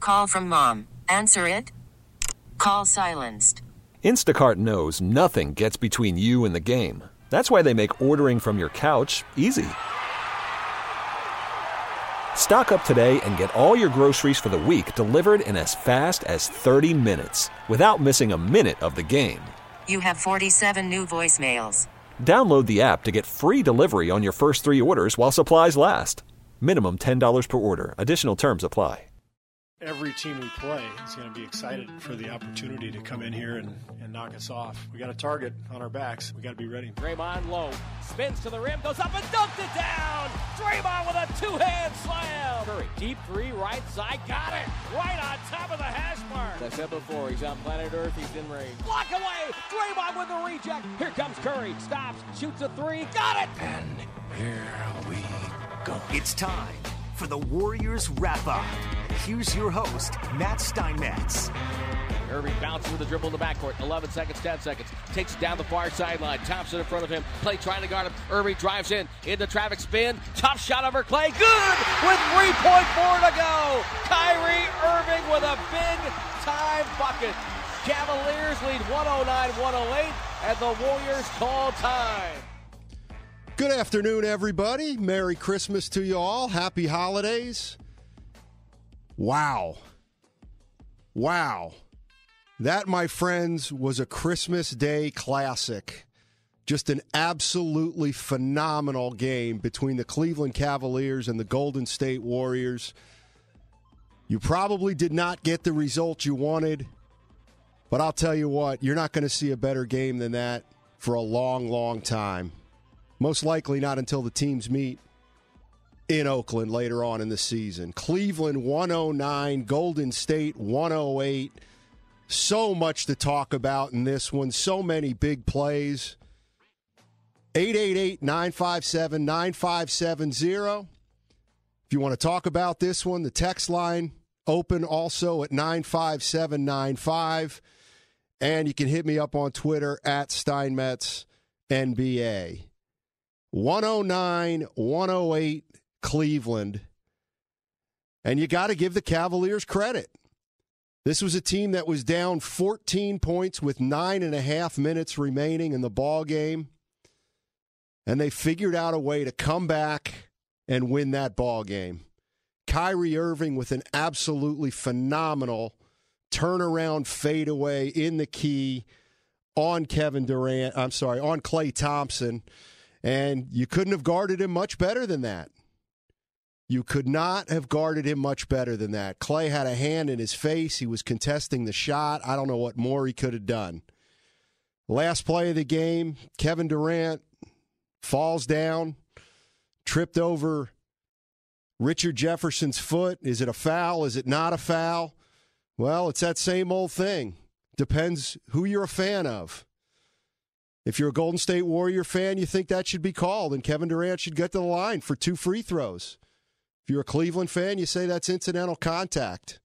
Call from mom. Answer it. Call silenced. Instacart knows nothing gets between you and the game. That's why they make ordering from your couch easy. Stock up today and get all your groceries for the week delivered in as fast as 30 minutes without missing a minute of the game. You have 47 new voicemails. Download the app to get free delivery on your first 3 orders while supplies last. Minimum $10 per order. Additional terms apply. Every team we play is going to be excited for the opportunity to come in here and knock us off. We got a target on our backs. We got to be ready. Draymond low, spins to the rim, goes up and dunked it down. Draymond with a two-hand slam. Curry, deep three, right side, got it. Right on top of the hash mark. As I said before, he's on planet Earth, he's in range. Block away, Draymond with the reject. Here comes Curry, stops, shoots a three, got it. And here we go. It's time for the Warriors wrap-up. Here's your host, Matt Steinmetz. Irving bounces with a dribble in the backcourt. 11 seconds, 10 seconds. Takes it down the far sideline. Thompson in front of him. Clay trying to guard him. Irving drives in the traffic spin. Top shot over Clay. Good with 3.4 to go. Kyrie Irving with a big-time bucket. Cavaliers lead 109-108, and the Warriors call time. Good afternoon, everybody. Merry Christmas to you all. Happy holidays. Wow. That, my friends, was a Christmas Day classic. Just an absolutely phenomenal game between the Cleveland Cavaliers and the Golden State Warriors. You probably did not get the result you wanted, but I'll tell you what, you're not going to see a better game than that for a long, long time. Most likely not until the teams meet in Oakland later on in the season. Cleveland 109, Golden State 108. So much to talk about in this one. So many big plays. 888-957-9570. If you want to talk about this one, the text line open also at 95795. And you can hit me up on Twitter at SteinmetzNBA. 109-108 Cleveland. And you got to give the Cavaliers credit. This was a team that was down 14 points with 9.5 minutes remaining in the ball game. And they figured out a way to come back and win that ball game. Kyrie Irving with an absolutely phenomenal turnaround fadeaway in the key on on Klay Thompson. And you couldn't have guarded him much better than that. You could not have guarded him much better than that. Klay had a hand in his face. He was contesting the shot. I don't know what more he could have done. Last play of the game, Kevin Durant falls down, tripped over Richard Jefferson's foot. Is it a foul? Is it not a foul? Well, it's that same old thing. Depends who you're a fan of. If you're a Golden State Warrior fan, you think that should be called, and Kevin Durant should get to the line for 2 free throws. If you're a Cleveland fan, you say that's incidental contact.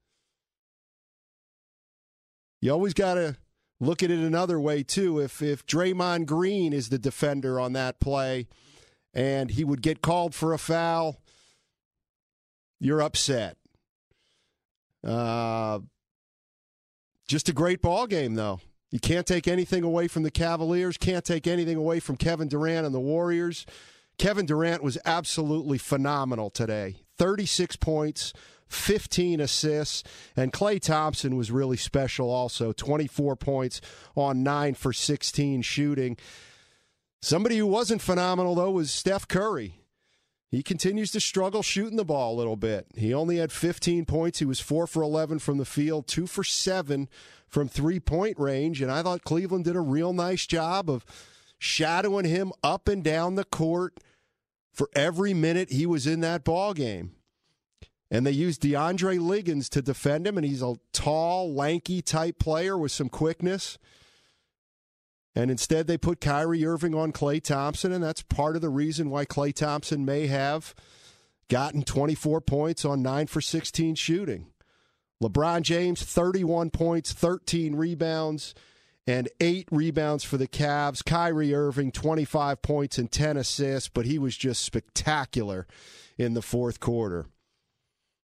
You always got to look at it another way, too. If Draymond Green is the defender on that play and he would get called for a foul, you're upset. Just a great ball game, though. You can't take anything away from the Cavaliers, can't take anything away from Kevin Durant and the Warriors. Kevin Durant was absolutely phenomenal today. 36 points, 15 assists, and Klay Thompson was really special also. 24 points on 9 for 16 shooting. Somebody who wasn't phenomenal, though, was Steph Curry. He continues to struggle shooting the ball a little bit. He only had 15 points. He was 4 for 11 from the field, 2 for 7 from three-point range, and I thought Cleveland did a real nice job of shadowing him up and down the court for every minute he was in that ball game. And they used DeAndre Liggins to defend him, and he's a tall, lanky type player with some quickness. And instead they put Kyrie Irving on Klay Thompson, and that's part of the reason why Klay Thompson may have gotten 24 points on 9 for 16 shooting. LeBron James, 31 points, 13 rebounds, and 8 rebounds for the Cavs. Kyrie Irving, 25 points and 10 assists, but he was just spectacular in the fourth quarter.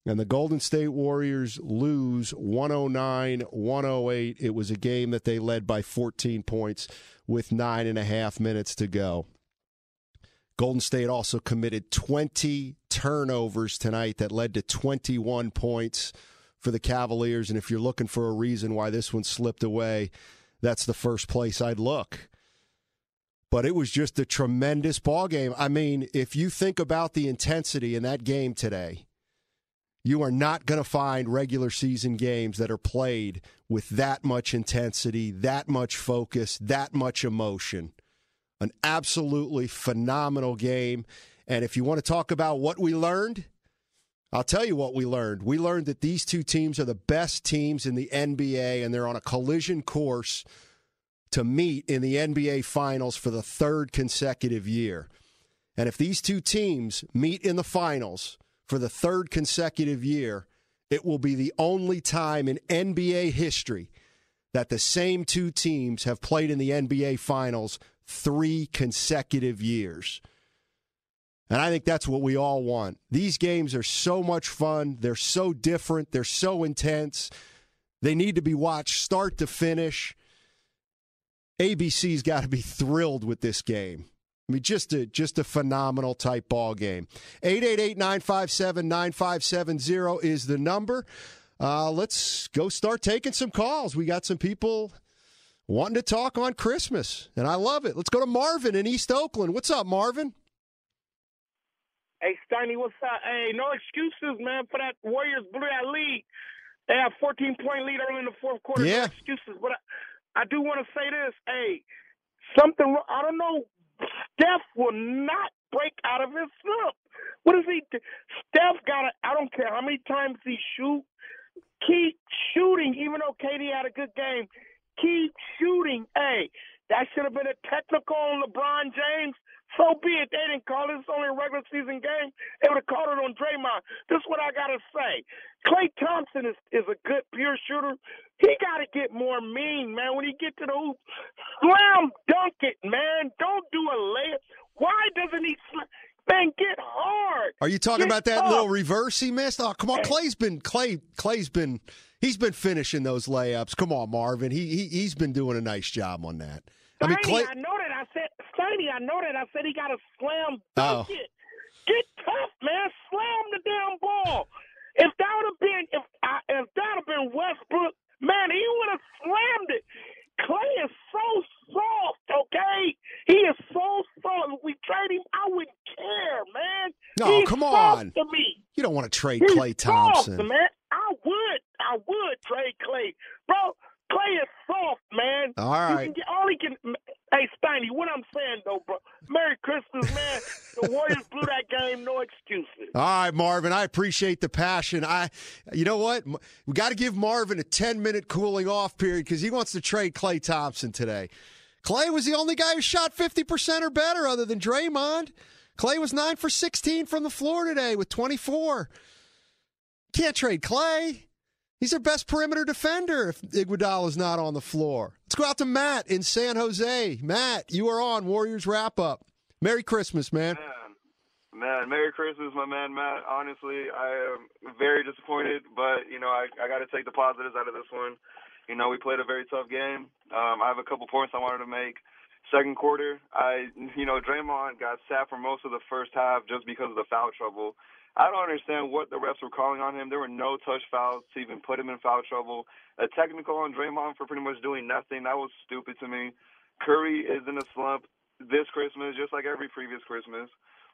And the Golden State Warriors lose 109-108. It was a game that they led by 14 points with 9.5 minutes to go. Golden State also committed 20 turnovers tonight that led to 21 points for the Cavaliers. And if you're looking for a reason why this one slipped away, that's the first place I'd look. But it was just a tremendous ball game. I mean, if you think about the intensity in that game today, you are not going to find regular season games that are played with that much intensity, that much focus, that much emotion. An absolutely phenomenal game. And if you want to talk about what we learned, I'll tell you what we learned. We learned that these two teams are the best teams in the NBA, and they're on a collision course to meet in the NBA Finals for the third consecutive year. And if these two teams meet in the finals for the third consecutive year, it will be the only time in NBA history that the same two teams have played in the NBA Finals 3 consecutive years. And I think that's what we all want. These games are so much fun. They're so different. They're so intense. They need to be watched start to finish. ABC's got to be thrilled with this game. I mean, just a phenomenal type ball game. 888-957-9570 is the number. Let's go start taking some calls. We got some people wanting to talk on Christmas, and I love it. Let's go to Marvin in East Oakland. What's up, Marvin? Hey, Steiny, what's up? Hey, no excuses, man, for that Warriors blew that lead. They have 14-point lead early in the fourth quarter. Yeah. No excuses. But I do want to say this. Hey, something, I don't know, Steph will not break out of his slump. What does he do? Steph got to, I don't care how many times he shoot, keep shooting, even though KD had a good game. Keep shooting. Hey, that should have been a technical on LeBron James. So be it. They didn't call it. It's only a regular season game. They would have called it on Draymond. This is what I got to say. Klay Thompson is a good pure shooter. He got to get more mean, man. When he get to the hoop, slam dunk it, man. Don't do a layup. Why doesn't he man, get hard. Are you talking about that little reverse he missed? Oh, come on. Clay's been finishing those layups. Come on, Marvin. He's been doing a nice job on that. I mean, Clay. I know that. I said he got to slam dunk it. Get tough, man. Slam the damn ball. If that would have been Westbrook, man, he would have slammed it. Clay is so soft, okay? He is so soft. If we trade him, I wouldn't care, man. No, He's come soft on. to me. You don't want to trade He's Klay Thompson. Soft, man. I would trade Clay. Bro, Clay is soft, man. All right. Hey, Steiny, what I'm saying, though, bro, Merry Christmas, man. The Warriors blew that game, no excuses. All right, Marvin, I appreciate the passion. You know what? We got to give Marvin a 10-minute cooling off period because he wants to trade Klay Thompson today. Klay was the only guy who shot 50% or better other than Draymond. Klay was 9 for 16 from the floor today with 24. Can't trade Klay. He's their best perimeter defender if Iguodala's not on the floor. Let's go out to Matt in San Jose. Matt, you are on Warriors Wrap-Up. Merry Christmas, man. Man, Merry Christmas, my man, Matt. Honestly, I am very disappointed, but, I got to take the positives out of this one. We played a very tough game. I have a couple points I wanted to make. Second quarter, Draymond got sat for most of the first half just because of the foul trouble. I don't understand what the refs were calling on him. There were no touch fouls to even put him in foul trouble. A technical on Draymond for pretty much doing nothing. That was stupid to me. Curry is in a slump this Christmas, just like every previous Christmas.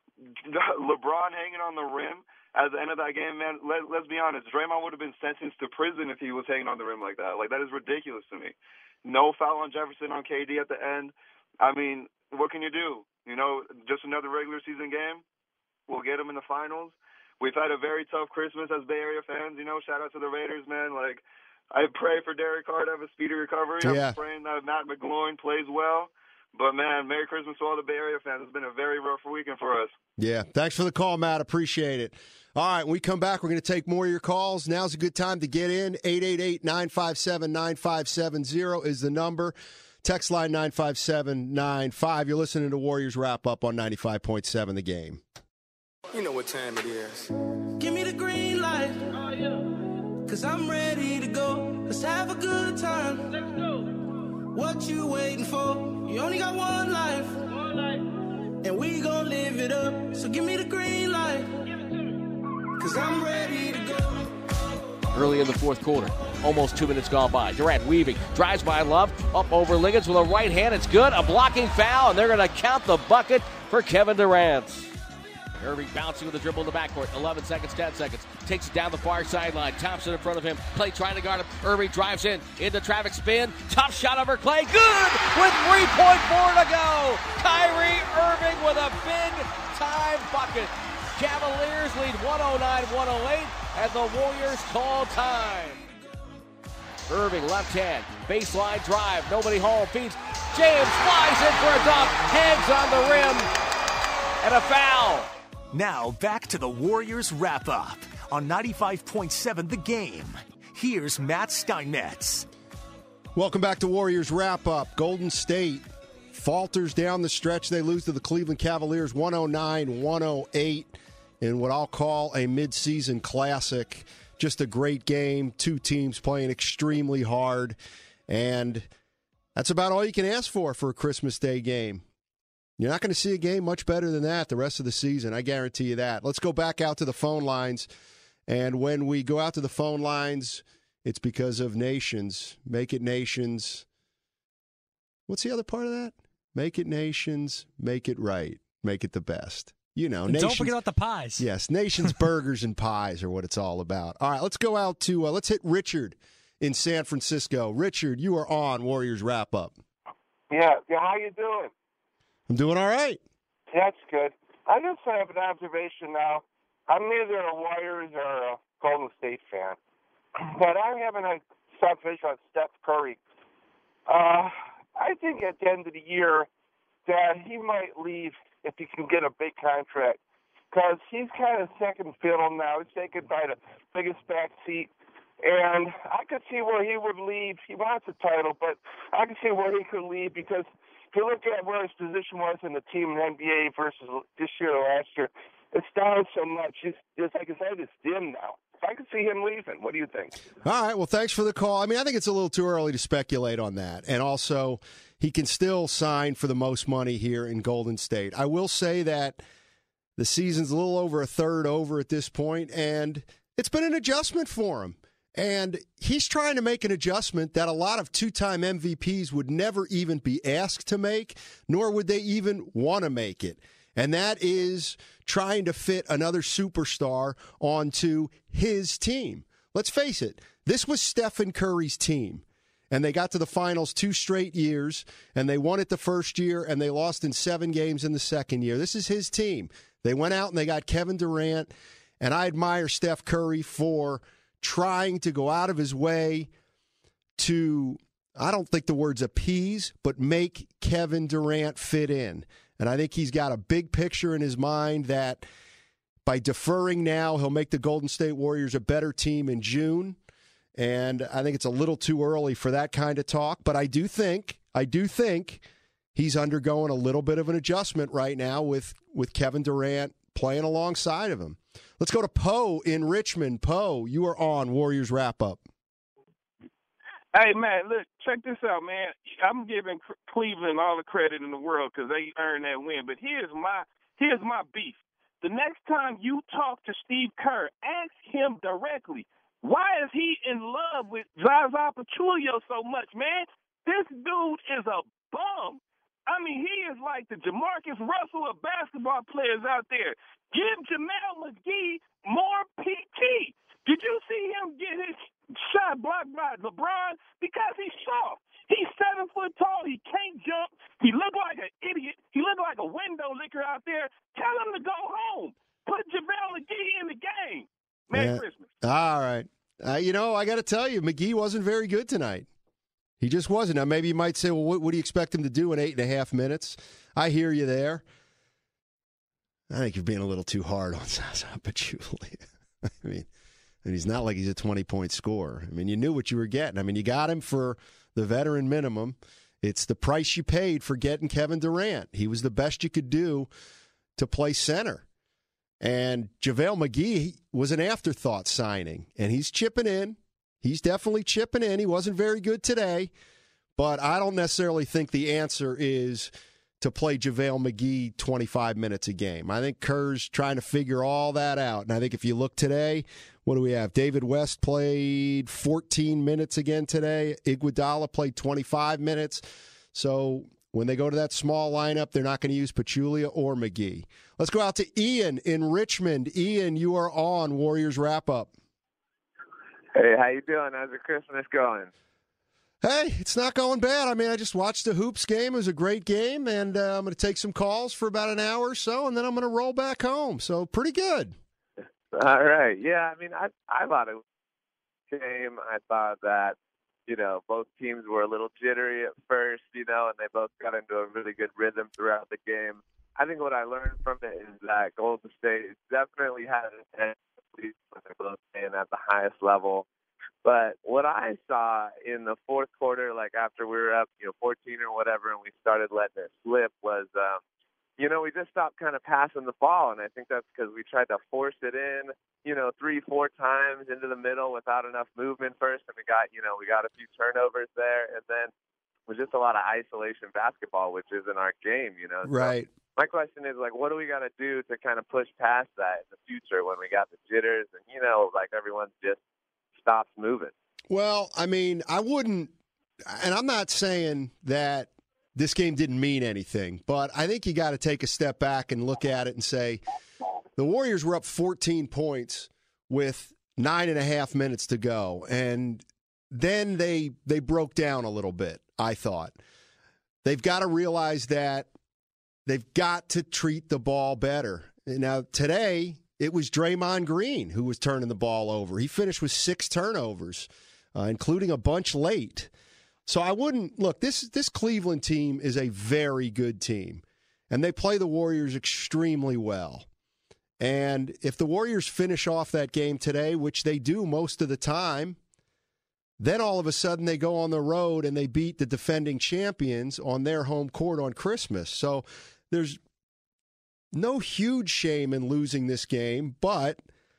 LeBron hanging on the rim at the end of that game, man, let's be honest. Draymond would have been sentenced to prison if he was hanging on the rim like that. Like, that is ridiculous to me. No foul on Jefferson on KD at the end. I mean, what can you do? Just another regular season game. We'll get him in the finals. We've had a very tough Christmas as Bay Area fans. Shout out to the Raiders, man. Like, I pray for Derek Carr to have a speedy recovery. Yeah. I'm praying that Matt McGloin plays well. But, man, Merry Christmas to all the Bay Area fans. It's been a very rough weekend for us. Yeah, thanks for the call, Matt. Appreciate it. All right, when we come back, we're going to take more of your calls. Now's a good time to get in. 888-957-9570 is the number. Text line 95795. You're listening to Warriors Wrap-Up on 95.7 The Game. You know what time it is. Give me the green light. 'cause I'm ready to go. Let's have a good time. Let's go. What you waiting for? You only got one life. And we gon' live it up. So give me the green light. 'Cause I'm ready to go. Early in the fourth quarter, almost 2 minutes gone by. Durant weaving, drives by Love, up over Liggins with a right hand. It's good, a blocking foul, and they're going to count the bucket for Kevin Durant. Irving bouncing with the dribble in the backcourt. 11 seconds, 10 seconds. Takes it down the far sideline. Thompson in front of him. Clay trying to guard him. Irving drives into traffic spin. Top shot over Clay. Good with 3.4 to go. Kyrie Irving with a big-time bucket. Cavaliers lead 109-108 as the Warriors call time. Irving left hand. Baseline drive. Nobody home. Feeds. James flies in for a dunk. Hangs on the rim. And a foul. Now back to the Warriors wrap-up on 95.7 The Game. Here's Matt Steinmetz. Welcome back to Warriors wrap-up. Golden State falters down the stretch. They lose to the Cleveland Cavaliers 109-108 in what I'll call a midseason classic. Just a great game. Two teams playing extremely hard. And that's about all you can ask for a Christmas Day game. You're not going to see a game much better than that the rest of the season. I guarantee you that. Let's go back out to the phone lines. And when we go out to the phone lines, it's because of Nations. Make it Nations. What's the other part of that? Make it Nations. Make it right. Make it the best. You know, and don't forget about the pies. Yes, Nations burgers and pies are what it's all about. All right, let's go out to, let's hit Richard in San Francisco. Richard, you are on Warriors Wrap-Up. Yeah, how you doing? I'm doing all right. That's good. I just have an observation now. I'm neither a Warriors or a Golden State fan, but I'm having a observation on Steph Curry. I think at the end of the year that he might leave if he can get a big contract, because he's kind of second fiddle now. He's taken by the biggest back seat, and I could see where he would leave. He wants a title, but I could see where he could leave, because if you look at where his position was in the team in the NBA versus this year or last year, it's down so much. It's like I said, it's dim now. I could see him leaving. What do you think? All right. Well, thanks for the call. I mean, I think it's a little too early to speculate on that. And also, he can still sign for the most money here in Golden State. I will say that the season's a little over a third over at this point, and it's been an adjustment for him. And he's trying to make an adjustment that a lot of two-time MVPs would never even be asked to make, nor would they even want to make it. And that is trying to fit another superstar onto his team. Let's face it, this was Stephen Curry's team. And they got to the finals 2 straight years, and they won it the first year, and they lost in 7 games in the second year. This is his team. They went out and they got Kevin Durant, and I admire Steph Curry for trying to go out of his way to, I don't think the word's appease, but make Kevin Durant fit in. And I think he's got a big picture in his mind that by deferring now, he'll make the Golden State Warriors a better team in June. And I think it's a little too early for that kind of talk. But I do think he's undergoing a little bit of an adjustment right now with Kevin Durant playing alongside of him. Let's go to Poe in Richmond. Poe, you are on Warriors Wrap-Up. Hey, man, look, check this out, man. I'm giving Cleveland all the credit in the world because they earned that win. But here's my beef. The next time you talk to Steve Kerr, ask him directly, why is he in love with Zaza Pachulia so much, man? This dude is a bum. I mean, he is like the Jamarcus Russell of basketball players out there. Give JaMale McGee more PT. Did you see him get his shot blocked by LeBron? Because he's soft. He's 7 foot tall. He can't jump. He looked like an idiot. He looked like a window licker out there. Tell him to go home. Put JaMale McGee in the game. Merry Christmas. All right. I got to tell you, McGee wasn't very good tonight. He just wasn't. Now, maybe you might say, well, what do you expect him to do in 8.5 minutes? I hear you there. I think you're being a little too hard on Zaza Pachulia. I mean, he's not like he's a 20-point scorer. I mean, you knew what you were getting. I mean, you got him for the veteran minimum. It's the price you paid for getting Kevin Durant. He was the best you could do to play center. And JaVale McGee was an afterthought signing, and he's chipping in. He's definitely chipping in. He wasn't very good today, but I don't necessarily think the answer is to play JaVale McGee 25 minutes a game. I think Kerr's trying to figure all that out. And I think if you look today, what do we have? David West played 14 minutes again today. Iguodala played 25 minutes. So when they go to that small lineup, they're not going to use Pachulia or McGee. Let's go out to Ian in Richmond. Ian, you are on Warriors Wrap-Up. Hey, how you doing? How's your Christmas going? Hey, it's not going bad. I mean, I just watched the Hoops game. It was a great game, and I'm going to take some calls for about an hour or so, and then I'm going to roll back home. So pretty good. All right. Yeah, I mean, I thought it was a game. I thought that, both teams were a little jittery at first, and they both got into a really good rhythm throughout the game. I think what I learned from it is that Golden State definitely had an edge when they're both playing at the highest level. But what I saw in the fourth quarter, like after we were up, 14 or whatever, and we started letting it slip, was, we just stopped kind of passing the ball. And I think that's because we tried to force it in, 3-4 times into the middle without enough movement first. And we got a few turnovers there. And then it was just a lot of isolation basketball, which isn't our game, Right. So my question is, what do we got to do to kind of push past that in the future when we got the jitters and, everyone just stops moving? Well, I mean, I wouldn't, and I'm not saying that this game didn't mean anything, but I think you got to take a step back and look at it and say the Warriors were up 14 points with 9.5 minutes to go, and then they broke down a little bit, I thought. They've got to realize that they've got to treat the ball better. Now, today, it was Draymond Green who was turning the ball over. He finished with 6 turnovers, including a bunch late. So I wouldn't look. This Cleveland team is a very good team, and they play the Warriors extremely well. And if the Warriors finish off that game today, which they do most of the time, then all of a sudden they go on the road and they beat the defending champions on their home court on Christmas. So there's no huge shame in losing this game, but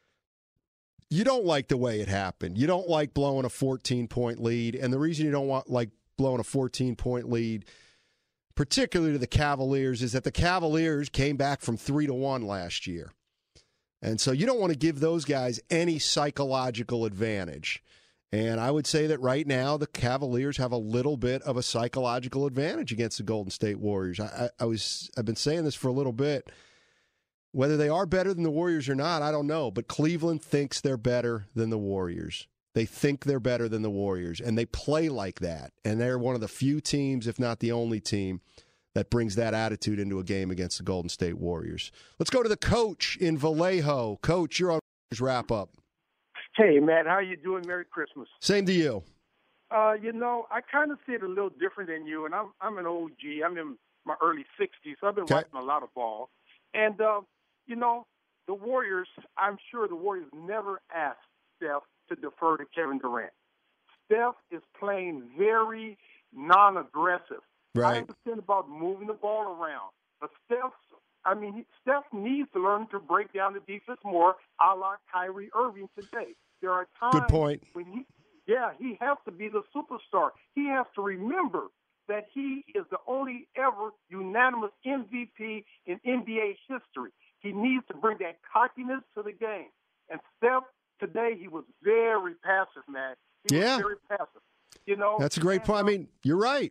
you don't like the way it happened. You don't like blowing a 14-point lead, and the reason you don't like blowing a 14-point lead, particularly to the Cavaliers, is that the Cavaliers came back from 3-1 last year. And so you don't want to give those guys any psychological advantage. And I would say that right now the Cavaliers have a little bit of a psychological advantage against the Golden State Warriors. I've been saying this for a little bit. Whether they are better than the Warriors or not, I don't know. But Cleveland thinks they're better than the Warriors. They think they're better than the Warriors, and they play like that. And they're one of the few teams, if not the only team, that brings that attitude into a game against the Golden State Warriors. Let's go to the coach in Vallejo. Coach, you're on Wrap-Up. Hey, Matt, how you doing? Merry Christmas. Same to you. I kind of see it a little different than you, and I'm an OG. I'm in my early 60s, so I've been watching a lot of ball. And, the Warriors, I'm sure the Warriors never asked Steph to defer to Kevin Durant. Steph is playing very non-aggressive. Right. I understand about moving the ball around, but Steph needs to learn to break down the defense more, a la Kyrie Irving today. There are times Good point. when he has to be the superstar. He has to remember that he is the only ever unanimous MVP in NBA history. He needs to bring that cockiness to the game. And Steph, today, he was very passive, man. He was very passive. That's a great point. I mean, you're right.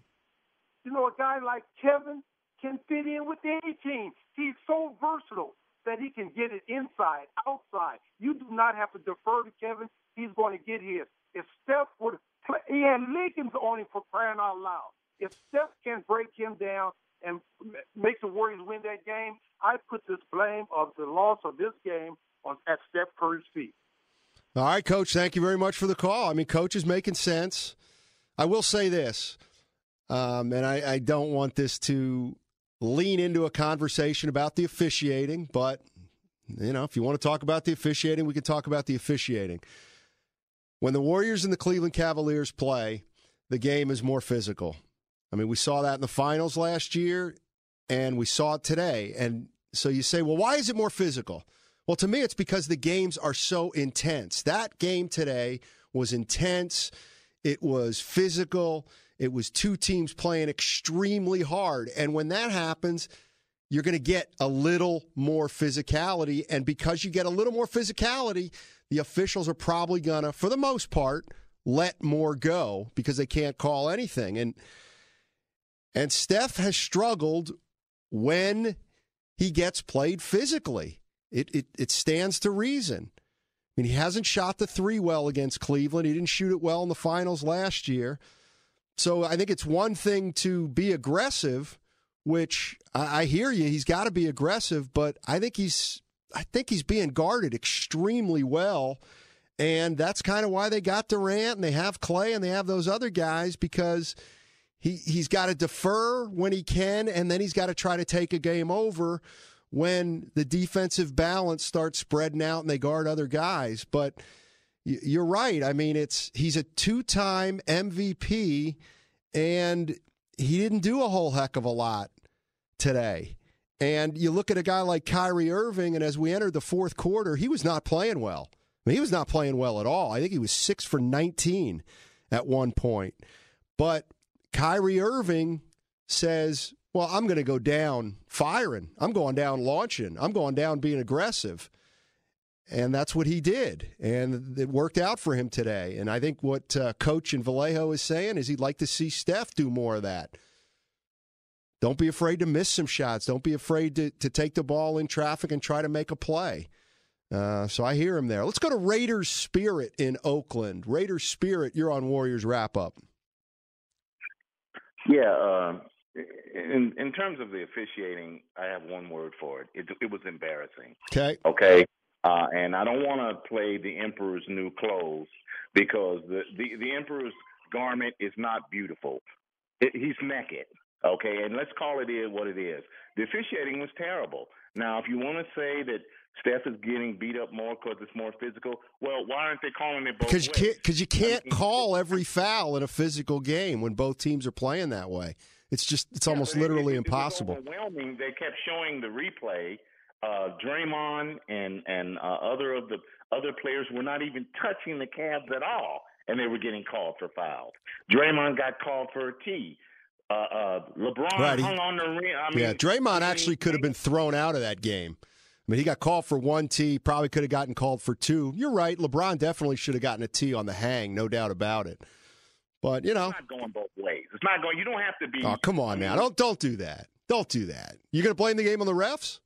A guy like Kevin can fit in with any team. He's so versatile that he can get it inside, outside. You do not have to defer to Kevin. He's going to get his. If Steph would play, he had Lincolns on him for crying out loud. If Steph can break him down and make the Warriors win that game, I put this blame of the loss of this game at Steph Curry's feet. All right, Coach, thank you very much for the call. I mean, Coach is making sense. I will say this, and I don't want this to lean into a conversation about the officiating, but, if you want to talk about the officiating, we can talk about the officiating. When the Warriors and the Cleveland Cavaliers play, the game is more physical. I mean, we saw that in the finals last year, and we saw it today. And so you say, well, why is it more physical? Well, to me, it's because the games are so intense. That game today was intense. It was physical. It was two teams playing extremely hard. And when that happens, you're going to get a little more physicality. And because you get a little more physicality, the officials are probably going to, for the most part, let more go because they can't call anything. And Steph has struggled when he gets played physically. It stands to reason. I mean, he hasn't shot the three well against Cleveland. He didn't shoot it well in the finals last year. So I think it's one thing to be aggressive, which I hear you. He's got to be aggressive, but I think he's being guarded extremely well. And that's kind of why they got Durant and they have Clay and they have those other guys, because he's got to defer when he can, and then he's got to try to take a game over when the defensive balance starts spreading out and they guard other guys. But you're right. I mean, he's a two-time MVP, and he didn't do a whole heck of a lot today. And you look at a guy like Kyrie Irving, and as we entered the fourth quarter, he was not playing well. I mean, he was not playing well at all. I think he was 6 for 19 at one point. But Kyrie Irving says, well, I'm going to go down firing. I'm going down launching. I'm going down being aggressive. And that's what he did. And it worked out for him today. And I think what Coach in Vallejo is saying is he'd like to see Steph do more of that. Don't be afraid to miss some shots. Don't be afraid to take the ball in traffic and try to make a play. So I hear him there. Let's go to Raiders Spirit in Oakland. Raiders Spirit, you're on Warriors Wrap-Up. Yeah, in terms of the officiating, I have one word for it. It was embarrassing. Okay. And I don't want to play the Emperor's new clothes, because the Emperor's garment is not beautiful. He's naked. Okay, and let's call it what it is. The officiating was terrible. Now, if you want to say that Steph is getting beat up more because it's more physical, well, why aren't they calling it both ways? Because you can't call every foul in a physical game when both teams are playing that way. It's almost literally impossible. It was overwhelming. They kept showing the replay. Draymond and other players were not even touching the Cavs at all, and they were getting called for fouls. Draymond got called for a T. LeBron hung on the rim. Draymond actually could have been thrown out of that game. I mean, he got called for one T, probably could have gotten called for two. You're right. LeBron definitely should have gotten a T on the hang, no doubt about it. But, it's not going both ways. It's not going. You don't have to be. Oh, come on now. Don't do that. Don't do that. You going to blame the game on the refs?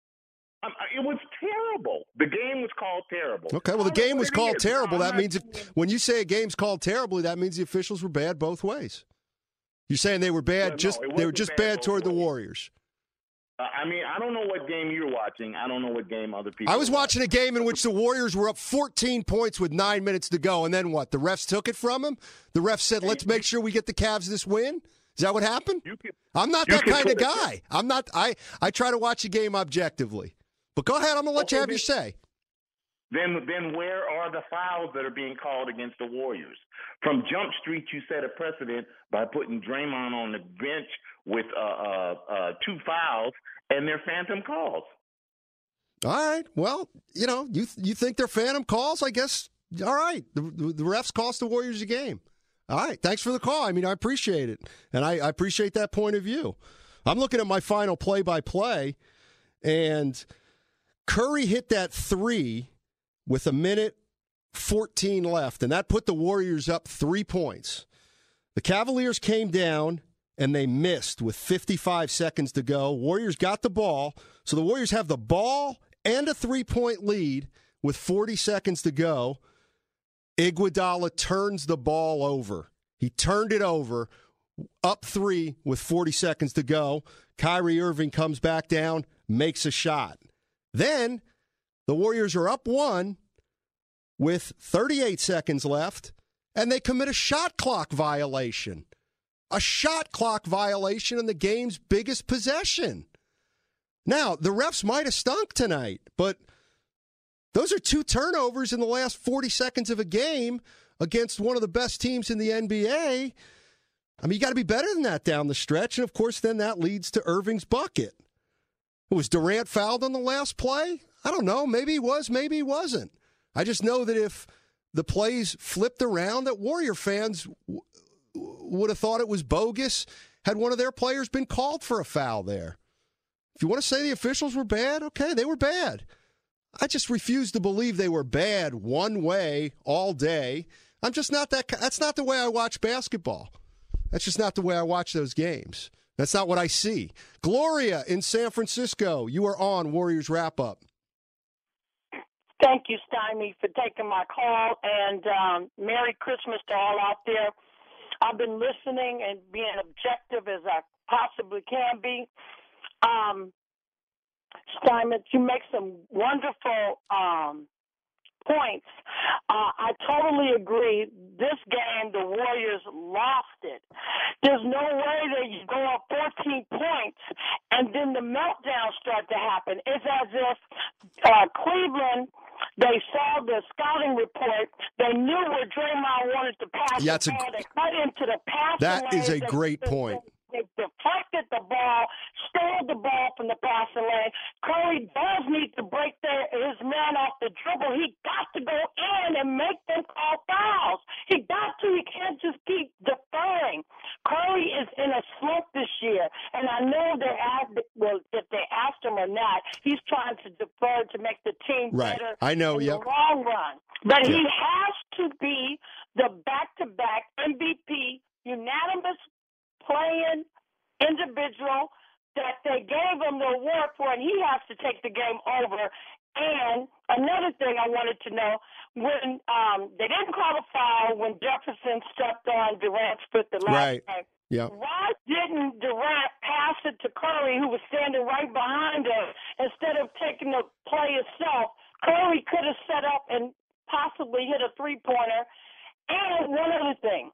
It was terrible. The game was called terrible. Okay, well, the game was called terrible. That means when you say a game's called terribly, that means the officials were bad both ways. You're saying they were bad, they were just bad toward the Warriors. I mean, I don't know what game you're watching. I don't know what game other people I was watching a game in which the Warriors were up 14 points with 9 minutes to go, and then what? The refs took it from them? The refs said, let's make sure we get the Cavs this win? Is that what happened? I'm not that kind of guy. I'm not. I try to watch a game objectively. But go ahead. I'm going to let you have your say. Then where are the fouls that are being called against the Warriors? From Jump Street, you set a precedent by putting Draymond on the bench with 2 fouls, and they're phantom calls. All right. Well, you think they're phantom calls? I guess. All right. The refs cost the Warriors a game. All right. Thanks for the call. I mean, I appreciate it, and I appreciate that point of view. I'm looking at my final play-by-play, and Curry hit that 3 with 1:14 left, and that put the Warriors up 3 points. The Cavaliers came down, and they missed with 55 seconds to go. Warriors got the ball, so the Warriors have the ball and a 3-point lead with 40 seconds to go. Iguodala turns the ball over. He turned it over, up 3 with 40 seconds to go. Kyrie Irving comes back down, makes a shot. Then the Warriors are up 1 with 38 seconds left, and they commit a shot clock violation. A shot clock violation in the game's biggest possession. Now, the refs might have stunk tonight, but those are 2 turnovers in the last 40 seconds of a game against one of the best teams in the NBA. I mean, you got to be better than that down the stretch, and of course, then that leads to Irving's bucket. Was Durant fouled on the last play? I don't know. Maybe he was, maybe he wasn't. I just know that if the plays flipped around that Warrior fans would have thought it was bogus had one of their players been called for a foul there. If you want to say the officials were bad, okay, they were bad. I just refuse to believe they were bad one way all day. I'm just not that's not the way I watch basketball. That's just not the way I watch those games. That's not what I see. Gloria in San Francisco, you are on Warriors Wrap-Up. Thank you, Stymie, for taking my call, and Merry Christmas to all out there. I've been listening and being objective as I possibly can be. Steinmetz, you make some wonderful points. I totally agree. This game, the Warriors lost it. There's no way that you go up 14 points and then the meltdowns start to happen. It's as if Cleveland, they saw the scouting report. They knew where Draymond wanted to pass the ball. They cut into the passing lane. That is a great point. They deflected the ball, stole the ball from the passing lane. Curry does need to break his man off the dribble. He got to go in and make them call fouls. He got to. He can't just keep deferring. Curry is in a slump this year, and I know if they asked him or not, he's trying to defer to make the team better I know, in the long run. But he has to be the back-to-back MVP, unanimous playing individual that they gave him the award for, and he has to take the game over. And another thing I wanted to know, when they didn't call a foul when Jefferson stepped on Durant's foot the last game, why didn't Durant pass it to Curry, who was standing right behind him, instead of taking the play itself? Curry could have set up and possibly hit a three-pointer. And one other thing.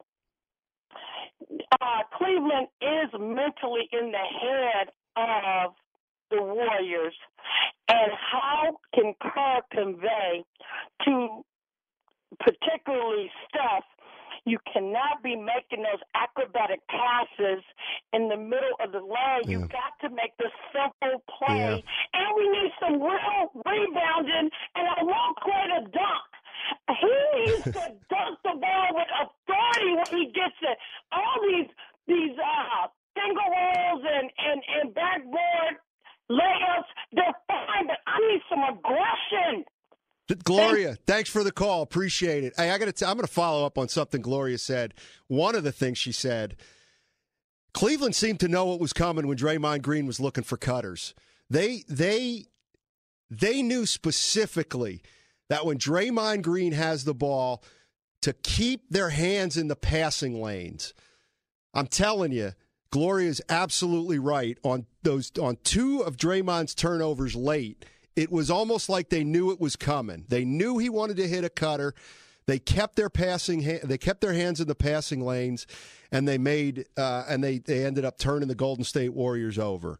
Cleveland is mentally in the head of the Warriors, and how can Kerr convey to particularly Steph, you cannot be making those acrobatic passes in the middle of the lane. You got to make the simple play, and we need some real rebounding, and I want Clay to dunk. He needs to dunk the ball with authority when he gets it. All these finger rolls and backboard layups, they're fine, but I need some aggression. Gloria, thanks for the call. Appreciate it. Hey, I'm going to follow up on something Gloria said. One of the things she said, Cleveland seemed to know what was coming when Draymond Green was looking for cutters. They knew specifically that when Draymond Green has the ball, to keep their hands in the passing lanes. I'm telling you, Gloria's absolutely right. On two of Draymond's turnovers late, it was almost like they knew it was coming. They knew he wanted to hit a cutter. They kept their hands in the passing lanes, and they ended up turning the Golden State Warriors over.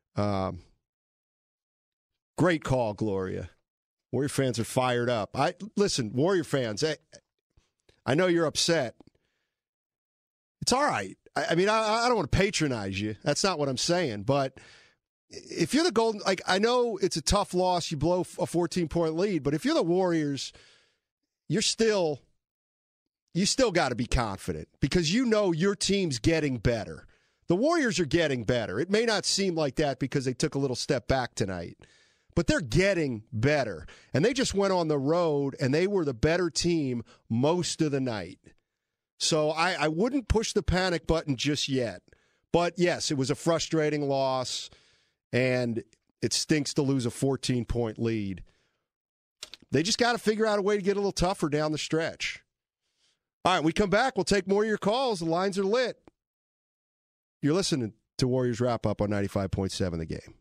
Great call, Gloria. Warrior fans are fired up. Listen, Warrior fans, I know you're upset. It's all right. I mean, I don't want to patronize you. That's not what I'm saying. But if you're the Golden, I know it's a tough loss. You blow a 14-point lead. But if you're the Warriors, you still got to be confident because you know your team's getting better. The Warriors are getting better. It may not seem like that because they took a little step back tonight. But they're getting better. And they just went on the road, and they were the better team most of the night. So I wouldn't push the panic button just yet. But, yes, it was a frustrating loss, and it stinks to lose a 14-point lead. They just got to figure out a way to get a little tougher down the stretch. All right, we come back. We'll take more of your calls. The lines are lit. You're listening to Warriors Wrap-Up on 95.7 The Game.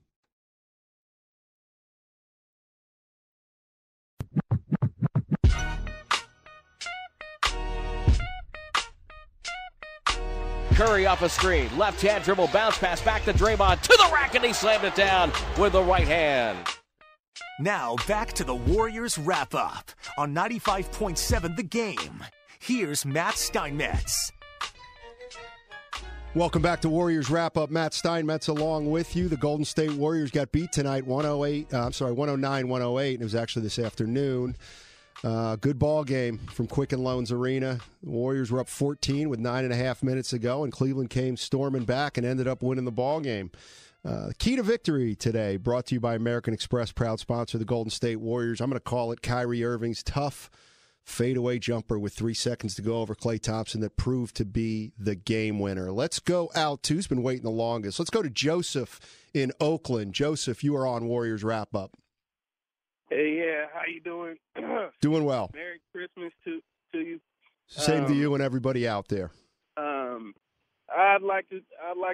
Curry off a screen. Left-hand dribble, bounce pass back to Draymond. To the rack, and he slammed it down with the right hand. Now back to the Warriors Wrap-Up on 95.7 The Game. Here's Matt Steinmetz. Welcome back to Warriors Wrap-Up. Matt Steinmetz along with you. The Golden State Warriors got beat tonight 109-108. And it was actually this afternoon. Good ball game from Quicken Loans Arena. The Warriors were up 14 with 9.5 minutes to go, and Cleveland came storming back and ended up winning the ball game. Key to victory today, brought to you by American Express, proud sponsor of the Golden State Warriors. I'm going to call it Kyrie Irving's tough fadeaway jumper with 3 seconds to go over Klay Thompson that proved to be the game winner. Let's go out to who's been waiting the longest. Let's go to Joseph in Oakland. Joseph, you are on Warriors Wrap-Up. Hey, yeah, how you doing? Doing well. Merry Christmas to you. Same to you and everybody out there. I'd like to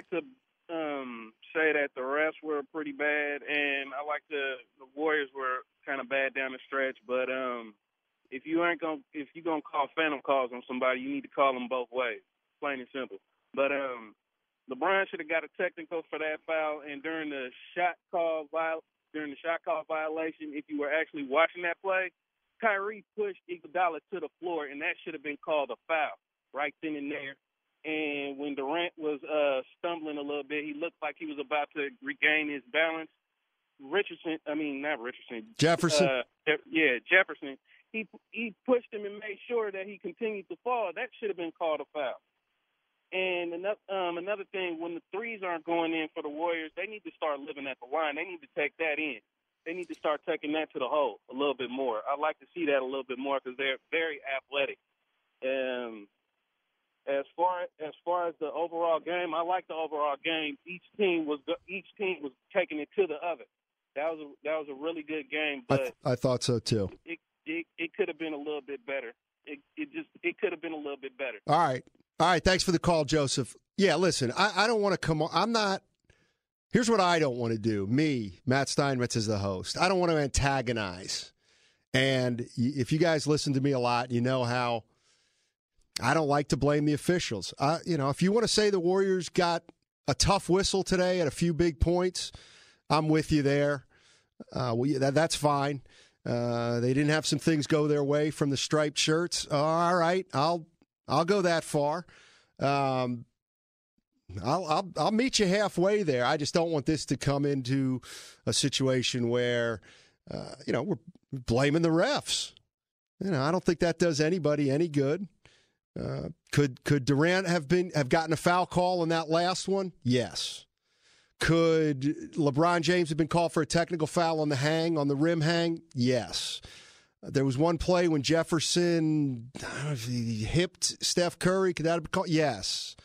say that the refs were pretty bad, and the Warriors were kind of bad down the stretch. But if you're gonna call phantom calls on somebody, you need to call them both ways, plain and simple. But LeBron should have got a technical for that foul, and during the shot call violation, if you were actually watching that play, Kyrie pushed Iguodala to the floor, and that should have been called a foul right then and there. And when Durant was stumbling a little bit, he looked like he was about to regain his balance. Jefferson. Jefferson. He pushed him and made sure that he continued to fall. That should have been called a foul. And another thing, when the threes aren't going in for the Warriors, they need to start living at the line. They need to take that in. They need to start taking that to the hole a little bit more. I'd like to see that a little bit more because they're very athletic. As far as the overall game, I like the overall game. Each team was taking it to the other. That was a really good game. But I thought so too. It could have been a little bit better. It could have been a little bit better. All right. Thanks for the call, Joseph. Yeah, listen, I don't want to come on. I'm not. Here's what I don't want to do. Me, Matt Steinmetz, as the host. I don't want to antagonize. And if you guys listen to me a lot, you know how I don't like to blame the officials. If you want to say the Warriors got a tough whistle today at a few big points, I'm with you there. That's fine. They didn't have some things go their way from the striped shirts. All right, I'll go that far. I'll meet you halfway there. I just don't want this to come into a situation where we're blaming the refs. I don't think that does anybody any good. Could Durant have gotten a foul call in that last one? Yes. Could LeBron James have been called for a technical foul on the rim hang? Yes. There was one play when Jefferson he hipped Steph Curry. Could that have been called? Yes.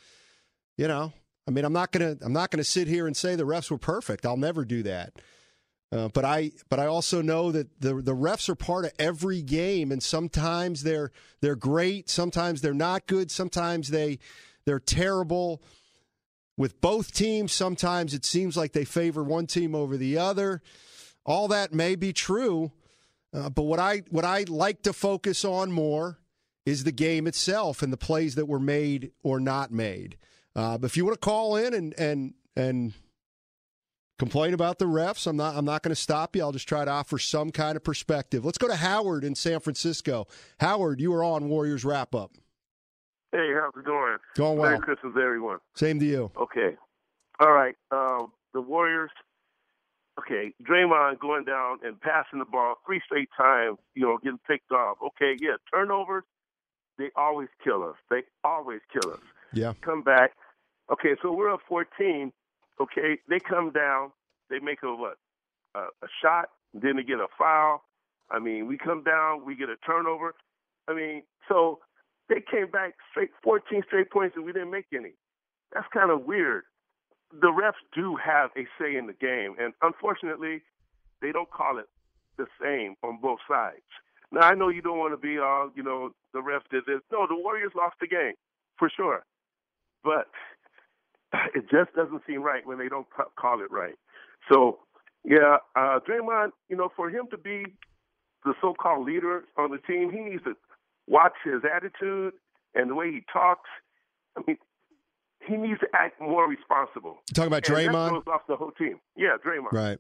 I'm not gonna sit here and say the refs were perfect. I'll never do that. But I also know that the refs are part of every game, and sometimes they're great, sometimes they're not good, sometimes they're terrible with both teams. Sometimes it seems like they favor one team over the other. All that may be true, but what I like to focus on more is the game itself and the plays that were made or not made. But if you want to call in and complain about the refs, I'm not going to stop you. I'll just try to offer some kind of perspective. Let's go to Howard in San Francisco. Howard, you are on Warriors Wrap-Up. Hey, how's it going? Going well. Merry Christmas, everyone. Same to you. Okay. All right. The Warriors, Draymond going down and passing the ball 3 straight times, getting picked off. Okay, yeah, turnovers, they always kill us. Yeah. Come back. Okay, so we're up 14. Okay, they come down. They make a shot. Then they get a foul. We come down. We get a turnover. So they came back 14 straight points, and we didn't make any. That's kind of weird. The refs do have a say in the game, and unfortunately, they don't call it the same on both sides. Now, I know you don't want to be all, the ref did this. No, the Warriors lost the game, for sure. But it just doesn't seem right when they don't call it right. So, yeah, Draymond, for him to be the so-called leader on the team, he needs to watch his attitude and the way he talks. He needs to act more responsible. You talking about Draymond? And that throws off the whole team. Yeah, Draymond. Right.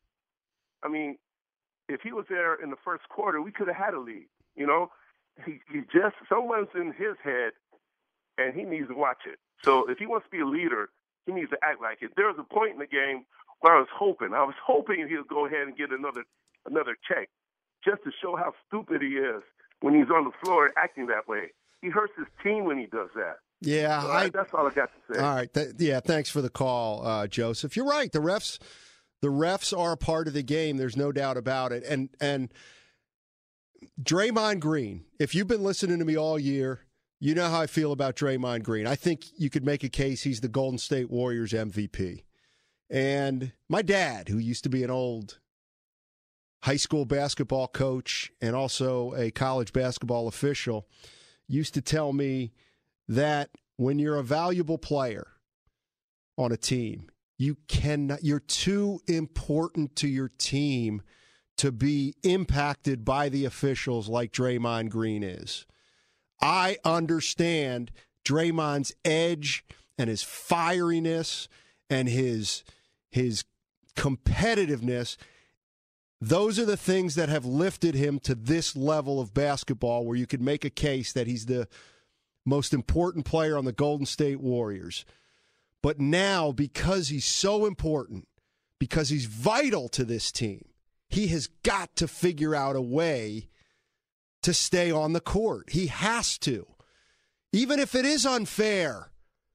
If he was there in the first quarter, we could have had a lead. Someone's in his head, and he needs to watch it. So if he wants to be a leader, he needs to act like it. There was a point in the game where I was hoping he would go ahead and get another check. just to show how stupid he is when he's on the floor acting that way. He hurts his team when he does that. Yeah, So that's all I got to say. All right. Thanks for the call, Joseph. You're right. The refs are a part of the game. There's no doubt about it. And Draymond Green, if you've been listening to me all year, you know how I feel about Draymond Green. I think you could make a case he's the Golden State Warriors MVP. And my dad, who used to be an old high school basketball coach and also a college basketball official, used to tell me that when you're a valuable player on a team, you're too important to your team to be impacted by the officials like Draymond Green is. I understand Draymond's edge and his fieriness and his competitiveness. Those are the things that have lifted him to this level of basketball where you could make a case that he's the most important player on the Golden State Warriors. But now, because he's so important, because he's vital to this team, he has got to figure out a way to stay on the court. He has to. Even if it is unfair,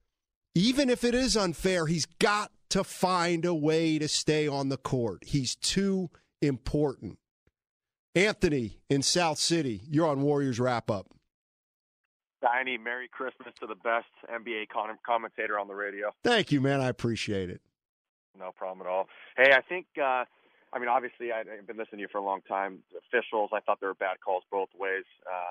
he's got to find a way to stay on the court. He's too important. Anthony in South City, you're on Warriors Wrap-Up. Steiny, Merry Christmas to the best NBA commentator on the radio. Thank you, man. I appreciate it. No problem at all. Hey, I think, obviously I've been listening to you for a long time. Officials, I thought there were bad calls both ways.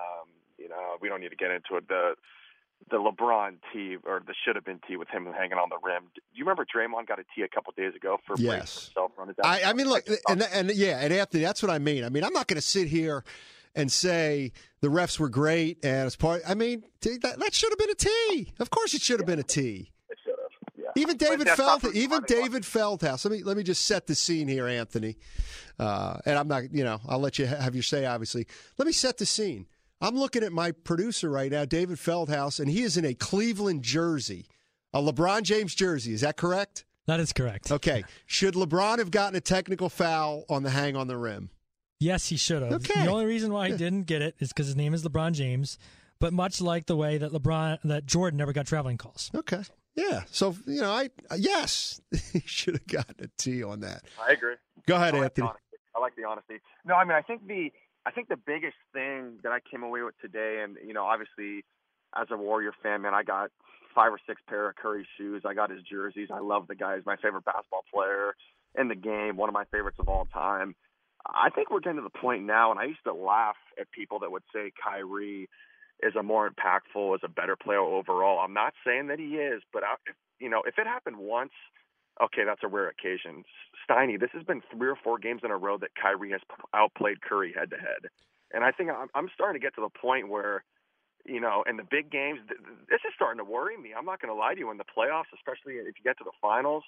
We don't need to get into it. The LeBron tee, or the should have been tee with him hanging on the rim. Do you remember Draymond got a tee a couple days ago for himself running down? Look, and Anthony, that's what I mean. I'm not going to sit here and say the refs were great and it's part. That should have been a tee. Of course, it should have been a tee. It should have. Yeah. Even David Feldhouse. Let me just set the scene here, Anthony. And I'm not. I'll let you have your say. Obviously, let me set the scene. I'm looking at my producer right now, David Feldhouse, and he is in a Cleveland jersey, a LeBron James jersey. Is that correct? That is correct. Okay. Should LeBron have gotten a technical foul on the hang on the rim? Yes, he should have. Okay. The only reason why he didn't get it is because his name is LeBron James, but much like the way that Jordan never got traveling calls. Okay. Yeah. So, yes, he should have gotten a T on that. I agree. Go ahead, Anthony. I like the honesty. No, I think the biggest thing that I came away with today, and, obviously as a Warrior fan, man, I got 5 or 6 pair of Curry shoes. I got his jerseys. I love the guy. He's my favorite basketball player in the game, one of my favorites of all time. I think we're getting to the point now, and I used to laugh at people that would say Kyrie is a more impactful, is a better player overall. I'm not saying that he is, but if it happened once, okay, that's a rare occasion. Steiny, this has been 3 or 4 games in a row that Kyrie has outplayed Curry head-to-head. And I think I'm starting to get to the point where, in the big games, this is starting to worry me. I'm not going to lie to you. In the playoffs, especially if you get to the finals,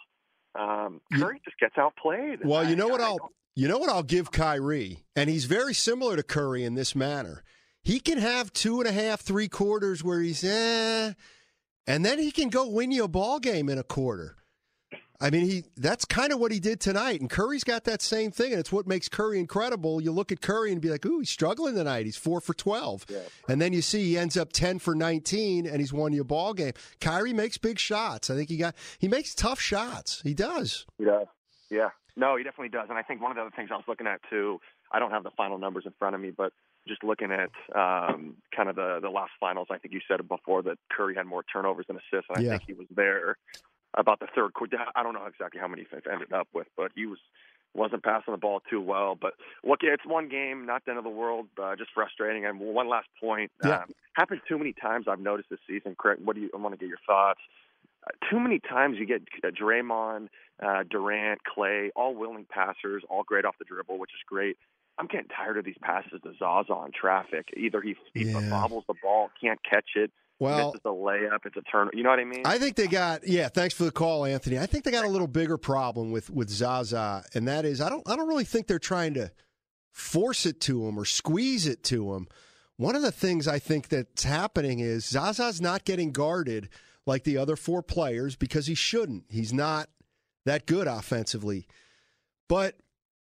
Curry just gets outplayed. Well, you know what I'll give Kyrie, and he's very similar to Curry in this manner. He can have 2.5, 3 quarters where he's and then he can go win you a ball game in a quarter. That's kind of what he did tonight, and Curry's got that same thing, and it's what makes Curry incredible. You look at Curry and be like, ooh, he's struggling tonight. He's 4 for 12. Yeah. And then you see he ends up 10 for 19, and he's won you a ball game. Kyrie makes big shots. I think he makes tough shots. He does. He does. Yeah. No, he definitely does. And I think one of the other things I was looking at, too, I don't have the final numbers in front of me, but just looking at kind of the last finals, I think you said it before that Curry had more turnovers than assists, and I think he was there about the third quarter. I don't know exactly how many he ended up with, but he wasn't passing the ball too well. But look, it's one game, not the end of the world, just frustrating. And one last point. Happened too many times I've noticed this season. Craig, I want to get your thoughts. Too many times you get Draymond, Durant, Clay, all willing passers, all great off the dribble, which is great. I'm getting tired of these passes to Zaza on traffic. Either he bobbles the ball, can't catch it, misses the layup, it's a turn. You know what I mean? I think they got thanks for the call, Anthony. I think they got a little bigger problem with Zaza, and that is I don't really think they're trying to force it to him or squeeze it to him. One of the things I think that's happening is Zaza's not getting guarded like the other 4 players because he shouldn't. He's not that good offensively. But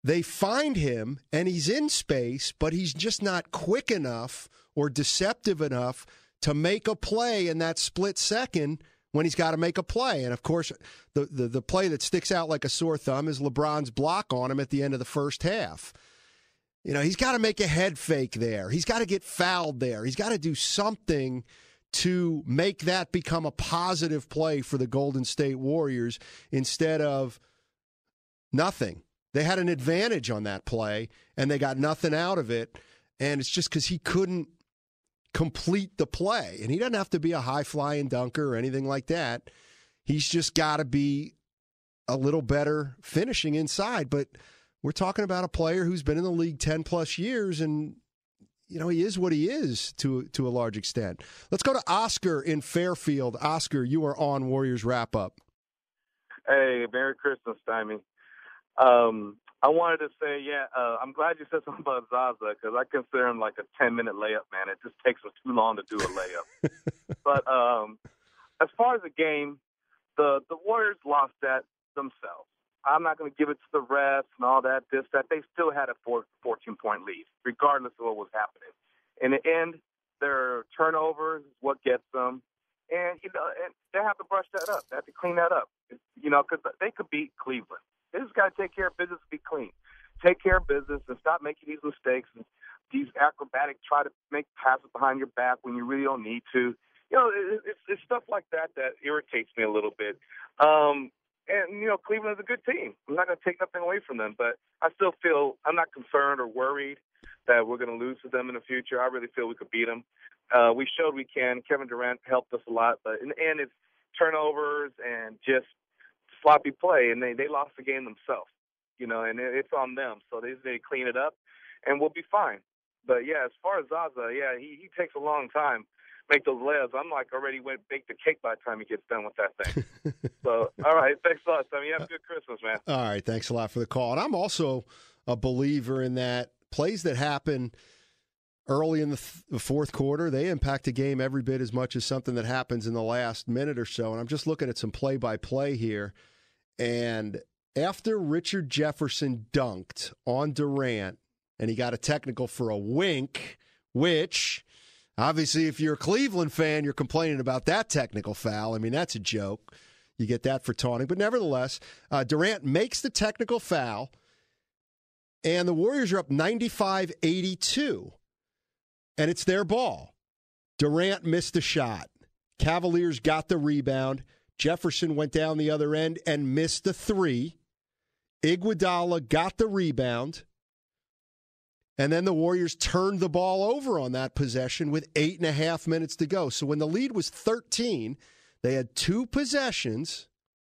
they find him and he's in space, but he's just not quick enough or deceptive enough to make a play in that split second when he's got to make a play. And, of course, the play that sticks out like a sore thumb is LeBron's block on him at the end of the first half. You know, he's got to make a head fake there. He's got to get fouled there. He's got to do something to make that become a positive play for the Golden State Warriors instead of nothing. They had an advantage on that play, and they got nothing out of it, and it's just because he couldn't complete the play. And he doesn't have to be a high-flying dunker or anything like that. He's just got to be a little better finishing inside. But we're talking about a player who's been in the league 10-plus years, and you know, he is what he is to a large extent. Let's go to Oscar in Fairfield. Oscar, you are on Warriors Wrap-Up. Hey, Merry Christmas, Timmy. I wanted to say, I'm glad you said something about Zaza because I consider him like a 10-minute layup, man. It just takes him too long to do a layup. But as far as the game, the Warriors lost that themselves. I'm not going to give it to the refs and all that, that. They still had a 14-point lead, regardless of what was happening. In the end, their turnovers is what gets them. And, you know, and they have to brush that up. They have to clean that up, you know, because they could beat Cleveland. They just got to take care of business and be clean. Take care of business and stop making these mistakes and these acrobatic try to make passes behind your back when you really don't need to. You know, it's stuff like that that irritates me a little bit. And, you know, Cleveland is a good team. I'm not going to take nothing away from them, but I still feel I'm not concerned or worried that we're going to lose to them in the future. I really feel we could beat them. We showed we can. Kevin Durant helped us a lot, but in the end, it's turnovers and just sloppy play, and they lost the game themselves, you know, and it's on them. So they need to clean it up, and we'll be fine. But, yeah, as far as Zaza, he takes a long time. Make those layups. I'm like already went bake the cake by the time he gets done with that thing. So, all right, thanks a lot, Sammy. You have a good Christmas, man. All right, thanks a lot for the call. And I'm also a believer in that plays that happen early in the fourth quarter, they impact a game every bit as much as something that happens in the last minute or so. And I'm just looking at some play-by-play here. And after Richard Jefferson dunked on Durant, and he got a technical for a wink, which... obviously, if you're a Cleveland fan, you're complaining about that technical foul. I mean, that's a joke. You get that for taunting. But nevertheless, Durant makes the technical foul, and the Warriors are up 95-82, and it's their ball. Durant missed the shot. Cavaliers got the rebound. Jefferson went down the other end and missed the three. Iguodala got the rebound. And then the Warriors turned the ball over on that possession with 8.5 minutes to go. So when the lead was 13, they had two possessions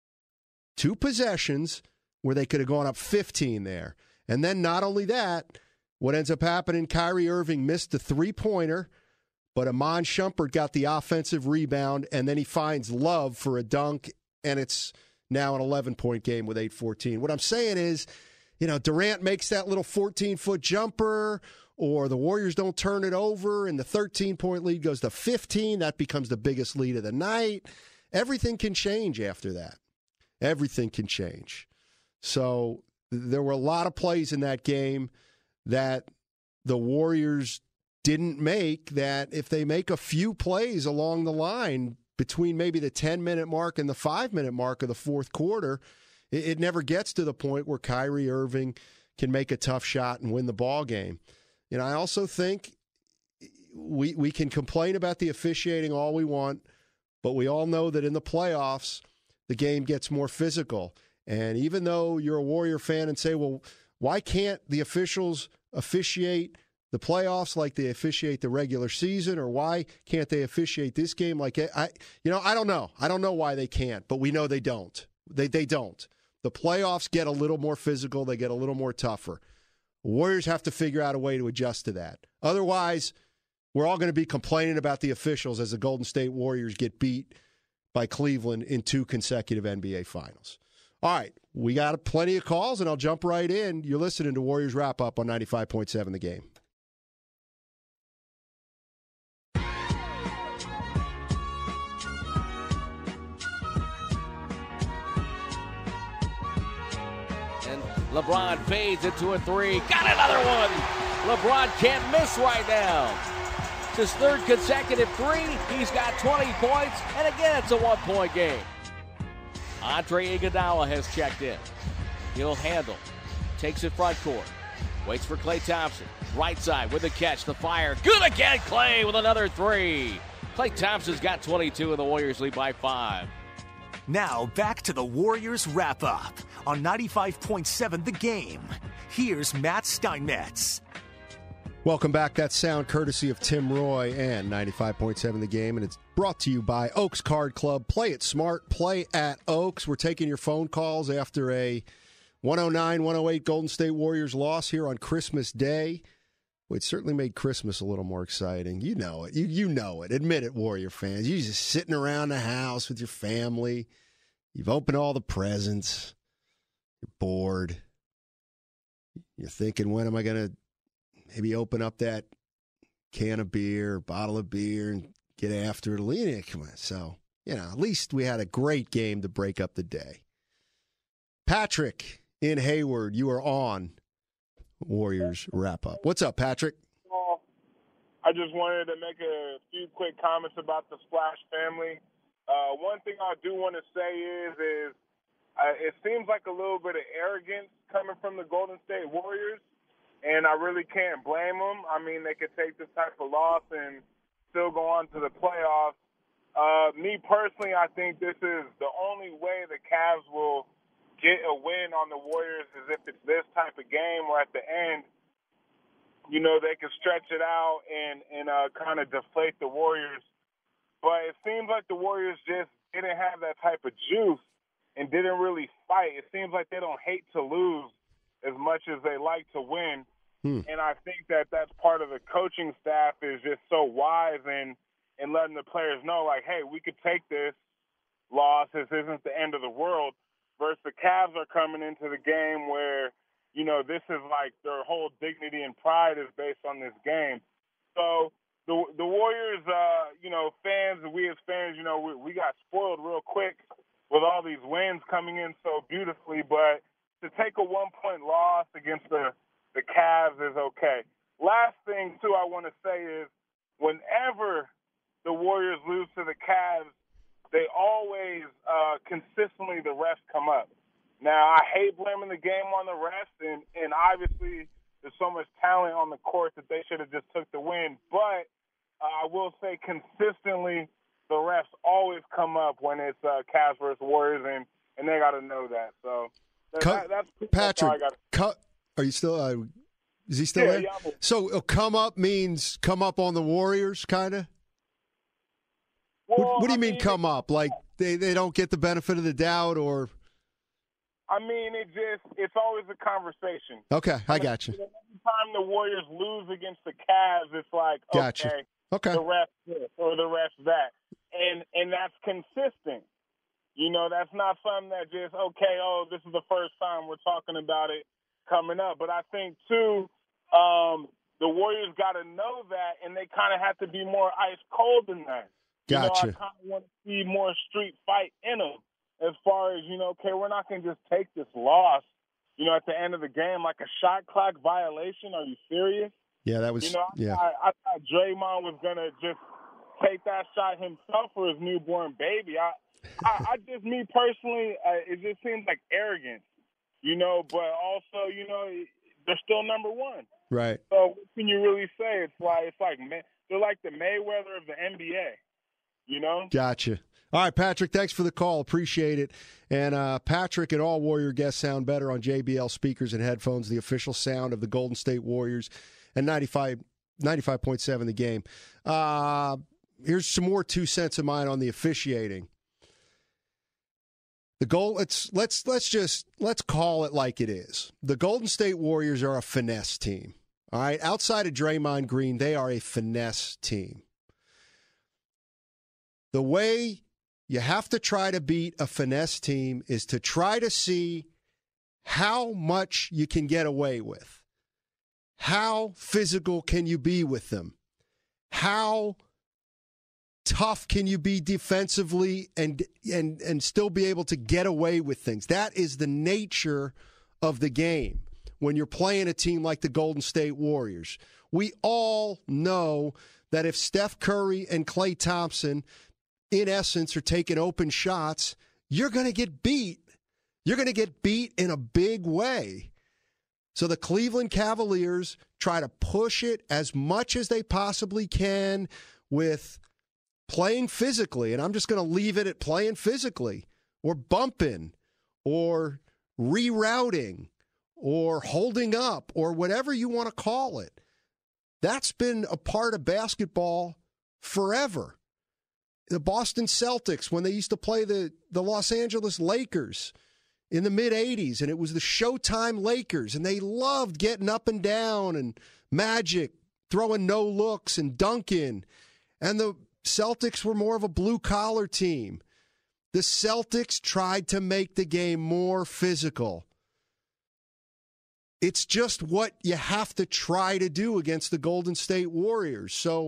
where they could have gone up 15 there. And then not only that, what ends up happening, Kyrie Irving missed the three-pointer, but Iman Shumpert got the offensive rebound, and then he finds Love for a dunk, and it's now an 11-point game with 8:14. What I'm saying is, you know, Durant makes that little 14-foot jumper, or the Warriors don't turn it over, and the 13-point lead goes to 15. That becomes the biggest lead of the night. Everything can change after that. Everything can change. So there were a lot of plays in that game that the Warriors didn't make, that if they make a few plays along the line between maybe the 10-minute mark and the 5-minute mark of the fourth quarter, it never gets to the point where Kyrie Irving can make a tough shot and win the ball game. You know, I also think we can complain about the officiating all we want, but we all know that in the playoffs, the game gets more physical. And even though you're a Warrior fan and say, well, why can't the officials officiate the playoffs like they officiate the regular season, or why can't they officiate this game like I don't know. I don't know why they can't, but we know they don't. They don't. The playoffs get a little more physical. They get a little more tougher. Warriors have to figure out a way to adjust to that. Otherwise, we're all going to be complaining about the officials as the Golden State Warriors get beat by Cleveland in 2 consecutive NBA Finals. All right, we got plenty of calls, and I'll jump right in. You're listening to Warriors Wrap Up on 95.7 The Game. LeBron fades into a three. Got another one. LeBron can't miss right now. It's his third consecutive three. He's got 20 points, and again, it's a one-point game. Andre Iguodala has checked in. He'll handle. Takes it front court. Waits for Klay Thompson. Right side with the catch. The fire. Good again, Klay with another three. Klay Thompson's got 22 and the Warriors lead by 5. Now back to the Warriors wrap-up on 95.7 The Game. Here's Matt Steinmetz. Welcome back. That sound courtesy of Tim Roy and 95.7 The Game, and it's brought to you by Oaks Card Club. Play it smart. Play at Oaks. We're taking your phone calls after a 109-108 Golden State Warriors loss here on Christmas Day. Well, it certainly made Christmas a little more exciting. You know it. You know it. Admit it, Warrior fans. You're just sitting around the house with your family. You've opened all the presents. You're bored. You're thinking, when am I going to maybe open up that can of beer, bottle of beer, and get after it? Come on. So, at least we had a great game to break up the day. Patrick in Hayward, you are on Warriors wrap-up. What's up, Patrick? I just wanted to make a few quick comments about the Splash family. One thing I do want to say is it seems like a little bit of arrogance coming from the Golden State Warriors, and I really can't blame them. I mean, they could take this type of loss and still go on to the playoffs. Me personally, I think this is the only way the Cavs will get a win on the Warriors is if it's this type of game where at the end, they can stretch it out and kind of deflate the Warriors. But it seems like the Warriors just didn't have that type of juice and didn't really fight. It seems like they don't hate to lose as much as they like to win. And I think that that's part of the coaching staff is just so wise in letting the players know, like, hey, we could take this loss. This isn't the end of the world. Versus the Cavs are coming into the game where, this is like their whole dignity and pride is based on this game. So the Warriors, fans, we as fans, we got spoiled real quick with all these wins coming in so beautifully. But to take a 1-point loss against the Cavs is okay. Last thing, too, I want to say is whenever the Warriors lose to the Cavs, they always consistently the refs come up. Now, I hate blaming the game on the refs, and obviously there's so much talent on the court that they should have just took the win. But I will say consistently the refs always come up when it's Cavs versus Warriors, and they got to know that. So that's Patrick, all I are you still is he still there? Yeah. So come up means come up on the Warriors, kind of? Well, what do you mean come up? Like they don't get the benefit of the doubt, or? I mean, it's always a conversation. Okay, I got you. Every time the Warriors lose against the Cavs, it's like, okay, the refs this or the refs that. And that's consistent. That's not something that just, this is the first time we're talking about it coming up. But I think, too, the Warriors got to know that, and they kind of have to be more ice cold than that. Gotcha. I kind of want to see more street fight in them as far as, we're not going to just take this loss, at the end of the game, like a shot clock violation. Are you serious? Yeah, that was, I thought Draymond was going to just take that shot himself for his newborn baby. I just, me personally, it just seems like arrogance, but also, they're still number one. Right. So what can you really say? It's like they're like the Mayweather of the NBA. Gotcha. All right, Patrick, thanks for the call. Appreciate it. And Patrick and all Warrior guests sound better on JBL speakers and headphones, the official sound of the Golden State Warriors, and 95.7 The Game. Here's some more 2 cents of mine on the officiating. The goal, let's call it like it is. The Golden State Warriors are a finesse team. All right, outside of Draymond Green, they are a finesse team. The way you have to try to beat a finesse team is to try to see how much you can get away with. How physical can you be with them? How tough can you be defensively and still be able to get away with things? That is the nature of the game when you're playing a team like the Golden State Warriors. We all know that if Steph Curry and Klay Thompson, in essence, are taking open shots, you're going to get beat. You're going to get beat in a big way. So the Cleveland Cavaliers try to push it as much as they possibly can with playing physically, and I'm just going to leave it at playing physically, or bumping, or rerouting, or holding up, or whatever you want to call it. That's been a part of basketball forever. The Boston Celtics, when they used to play the Los Angeles Lakers in the mid-'80s, and it was the Showtime Lakers, and they loved getting up and down, and Magic throwing no looks and dunking, and the Celtics were more of a blue-collar team. The Celtics tried to make the game more physical. It's just what you have to try to do against the Golden State Warriors. So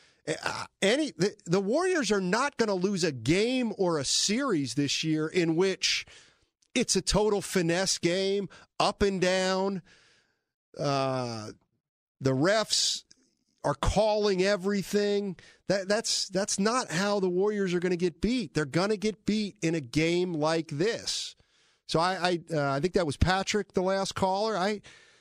the Warriors are not going to lose a game or a series this year in which it's a total finesse game, up and down. The refs are calling everything. That's not how the Warriors are going to get beat. They're going to get beat in a game like this. So I think that was Patrick, the last caller. I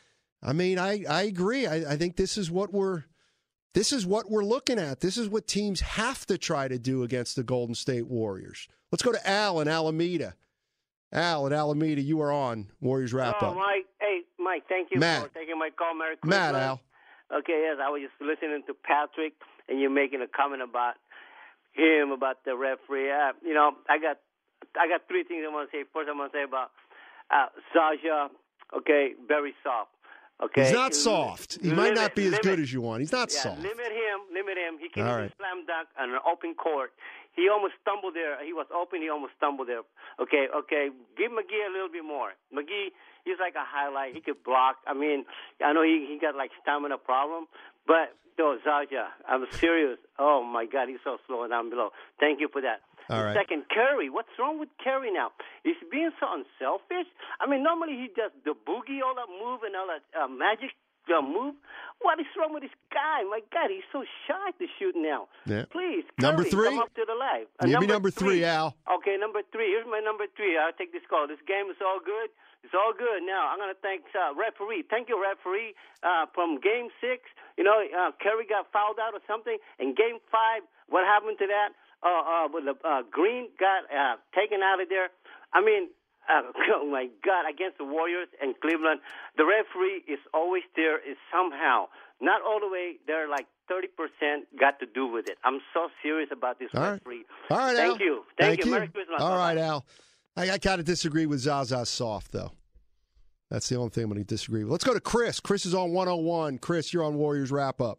agree. I think this is what we're looking at. This is what teams have to try to do against the Golden State Warriors. Let's go to Al in Alameda. Al in Alameda, you are on Warriors Wrap Up. Mike. Hey, Mike, thank you for taking my call. Merry Christmas. Matt, Al. Okay, yes, I was just listening to Patrick, and you're making a comment about him, about the referee. I got three things I want to say. First, I want to say about Zaza. Okay, very soft. Okay, he's not soft. He might not be as good as you want. He's not soft. Limit him. He can even slam dunk on an open court. He almost stumbled there. He was open. He almost stumbled there. Okay. Give McGee a little bit more. McGee, he's like a highlight. He could block. I mean, I know he got like stamina problem, but Zaza, I'm serious. Oh my God, he's so slow down below. Thank you for that. All right. Second, Curry. What's wrong with Curry now? He's being so unselfish. I mean, normally he does the boogie, all that move and all that magic move. What is wrong with this guy? My God, he's so shy to shoot now. Yeah. Please, number Curry, 3. come up to the live. Give me number 3, Al. Okay, number 3. Here's my number 3. I'll take this call. This game is all good. It's all good. Now, I'm going to thank referee. Thank you, referee, from Game 6. Curry got fouled out or something. In Game 5, what happened to that? Green got taken out of there. I mean, oh my God, against the Warriors and Cleveland, the referee is always there, is somehow, not all the way there, like 30% got to do with it. I'm so serious about this referee. All right, Thank Al. you. Thank you. Merry Christmas. All right, Al. I kind of disagree with Zaza soft, though. That's the only thing I'm going to disagree with. Let's go to Chris. Chris is on 101. Chris, you're on Warriors Wrap Up.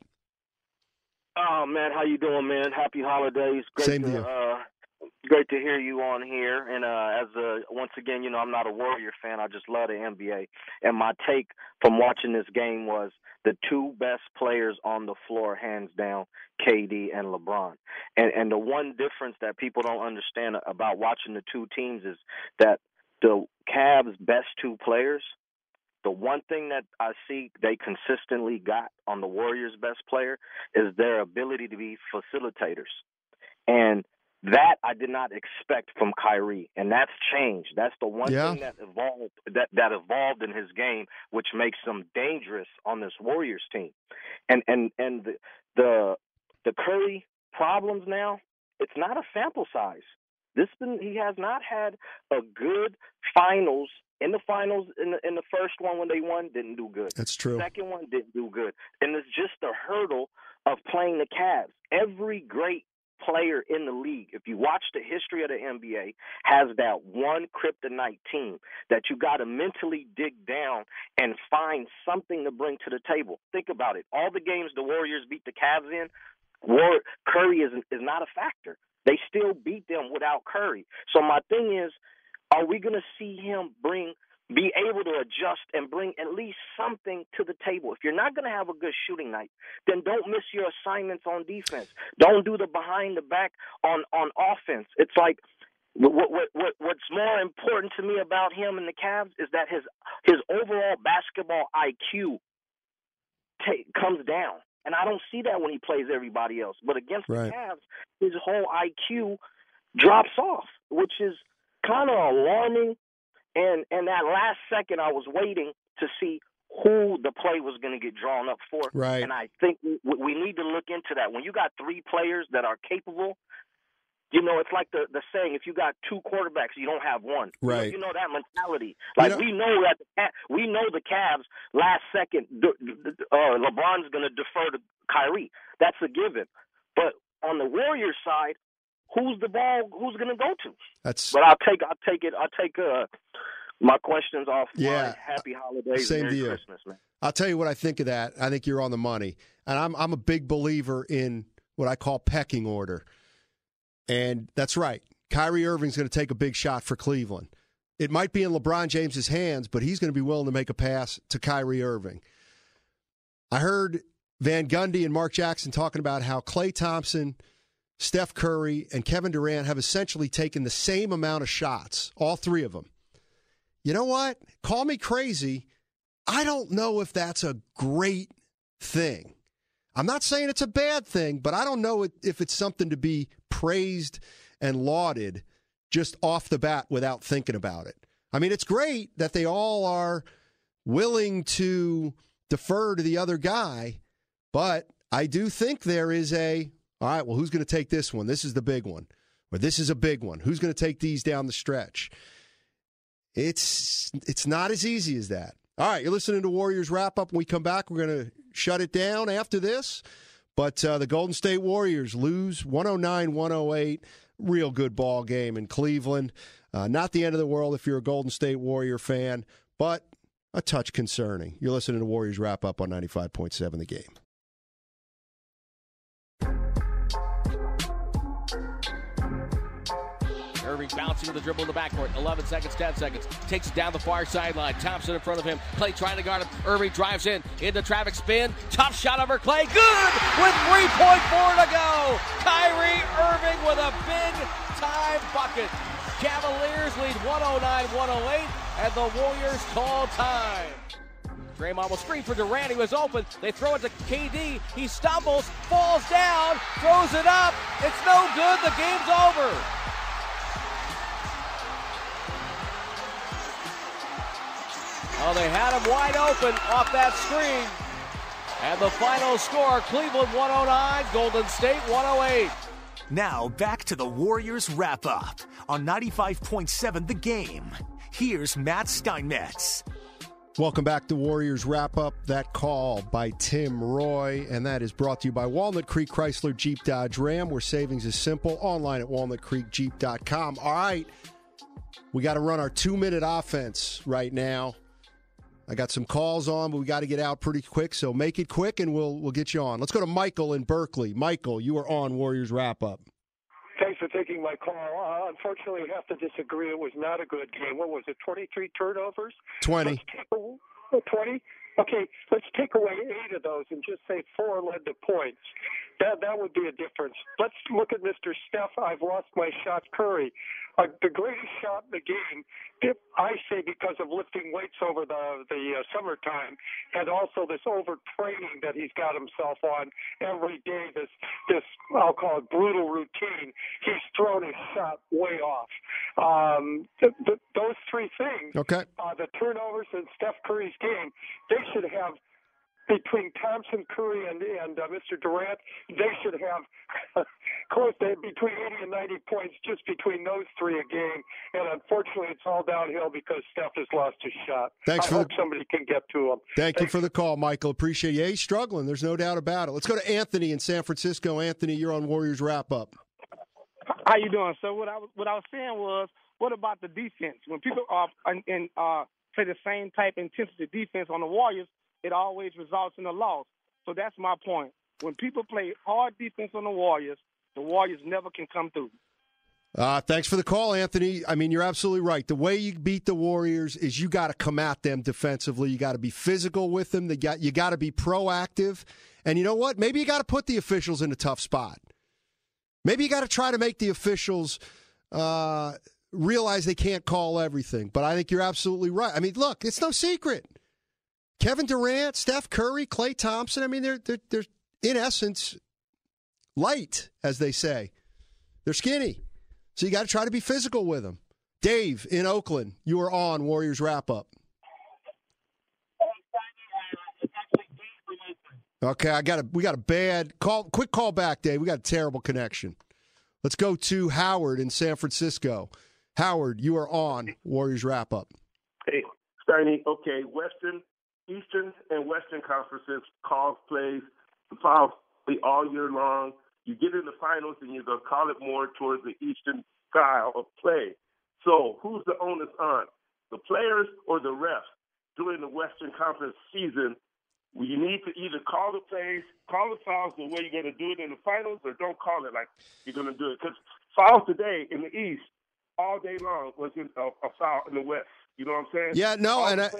Oh, man, how you doing, man? Happy holidays. Same to you. Great to hear you on here. And once again, I'm not a Warrior fan. I just love the NBA. And my take from watching this game was the two best players on the floor, hands down, KD and LeBron. And the one difference that people don't understand about watching the two teams is that the Cavs' best two players, the one thing that I see they consistently got on the Warriors' best player is their ability to be facilitators. And that I did not expect from Kyrie, and that's changed. That's the one thing that evolved in his game, which makes him dangerous on this Warriors team. And the Curry problems now, it's not a sample size. He has not had a good finals. In the finals, in the first one when they won, didn't do good. That's true. Second one didn't do good. And it's just the hurdle of playing the Cavs. Every great player in the league, if you watch the history of the NBA, has that one kryptonite team that you got to mentally dig down and find something to bring to the table. Think about it. All the games the Warriors beat the Cavs in, Curry is not a factor. They still beat them without Curry. So my thing is, are we going to see him be able to adjust and bring at least something to the table? If you're not going to have a good shooting night, then don't miss your assignments on defense. Don't do the behind the back on offense. It's like What's more important to me about him and the Cavs is that his overall basketball IQ comes down. And I don't see that when he plays everybody else. But against the Cavs, his whole IQ drops off, which is kind of alarming. And that last second, I was waiting to see who the play was going to get drawn up for. Right. And I think we need to look into that. When you got three players that are capable, you know, it's like the saying, if you got two quarterbacks, you don't have one. Right. You know that mentality. Like, we know the Cavs last second, LeBron's going to defer to Kyrie. That's a given. But on the Warriors side, who's going to go to? But I'll take my questions off. Yeah. Happy holidays. Same Merry to you. Christmas, man. I'll tell you what I think of that. I think you're on the money. And I'm a big believer in what I call pecking order. And that's right. Kyrie Irving's going to take a big shot for Cleveland. It might be in LeBron James's hands, but he's going to be willing to make a pass to Kyrie Irving. I heard Van Gundy and Mark Jackson talking about how Klay Thompson, Steph Curry, and Kevin Durant have essentially taken the same amount of shots, all three of them. You know what? Call me crazy. I don't know if that's a great thing. I'm not saying it's a bad thing, but I don't know if it's something to be praised and lauded just off the bat without thinking about it. I mean, it's great that they all are willing to defer to the other guy, but I do think there is all right, well, who's going to take this one? This is the big one. Or this is a big one. Who's going to take these down the stretch? It's not as easy as that. All right, you're listening to Warriors Wrap-Up. When we come back, we're going to shut it down after this. But the Golden State Warriors lose 109-108. Real good ball game in Cleveland. Not the end of the world if you're a Golden State Warrior fan, but a touch concerning. You're listening to Warriors Wrap-Up on 95.7 The Game. Irving bouncing with the dribble in the backcourt. 11 seconds, 10 seconds. Takes it down the far sideline. Thompson in front of him. Klay trying to guard him. Irving drives into traffic spin. Top shot over Klay. Good! With 3.4 to go. Kyrie Irving with a big-time bucket. Cavaliers lead 109-108, and the Warriors call time. Draymond will screen for Durant. He was open. They throw it to KD. He stumbles, falls down, throws it up. It's no good. The game's over. Oh, they had him wide open off that screen. And the final score, Cleveland 109, Golden State 108. Now back to the Warriors Wrap-Up on 95.7 The Game. Here's Matt Steinmetz. Welcome back to Warriors Wrap-Up. That call by Tim Roy, and that is brought to you by Walnut Creek Chrysler Jeep Dodge Ram, where savings is simple. Online at walnutcreekjeep.com. All right, we got to run our 2-minute offense right now. I got some calls on, but we got to get out pretty quick, so make it quick, and we'll get you on. Let's go to Michael in Berkeley. Michael, you are on Warriors Wrap-Up. Thanks for taking my call. Unfortunately, I have to disagree. It was not a good game. What was it, 23 turnovers? 20. 20? Okay, let's take away 8 of those and just say 4 led to points. That would be a difference. Let's look at Mr. Steph. I've lost my shot. Curry. The greatest shot in the game, I say, because of lifting weights over the summertime, and also this overtraining that he's got himself on every day, this I'll call it brutal routine. He's thrown his shot way off. Those 3 things, okay. The turnovers in Steph Curry's game, they should have, between Thompson, Curry, and Mr. Durant, they should have close to between 80 and 90 points just between those 3 a game. And unfortunately, it's all downhill because Steph has lost his shot. I hope somebody can get to him. Thank you for the call, Michael. Appreciate you. Yeah, he's struggling. There's no doubt about it. Let's go to Anthony in San Francisco. Anthony, you're on Warriors Wrap-Up. How you doing? So what I was saying was, what about the defense? When people are play the same type intensity defense on the Warriors, it always results in a loss. So that's my point. When people play hard defense on the Warriors never can come through. Thanks for the call, Anthony. I mean, you're absolutely right. The way you beat the Warriors is you got to come at them defensively. You got to be physical with them. You got to be proactive. And you know what? Maybe you got to put the officials in a tough spot. Maybe you got to try to make the officials realize they can't call everything. But I think you're absolutely right. I mean, look, it's no secret. Kevin Durant, Steph Curry, Klay Thompson, I mean, they're in essence light, as they say. They're skinny. So you got to try to be physical with them. Dave in Oakland, you are on Warriors Wrap-Up. Okay, we got a bad call. Quick call back, Dave. We got a terrible connection. Let's go to Howard in San Francisco. Howard, you are on Warriors Wrap-Up. Hey, Steiny. Okay, Eastern and Western conferences call plays foul all year long. You get in the finals and you're going to call it more towards the Eastern style of play. So who's the onus on? The players or the refs during the Western Conference season? You need to either call the plays, call the fouls the way you're going to do it in the finals, or don't call it like you're going to do it. Because fouls today in the East all day long was a foul in the West. You know what I'm saying? Yeah, no,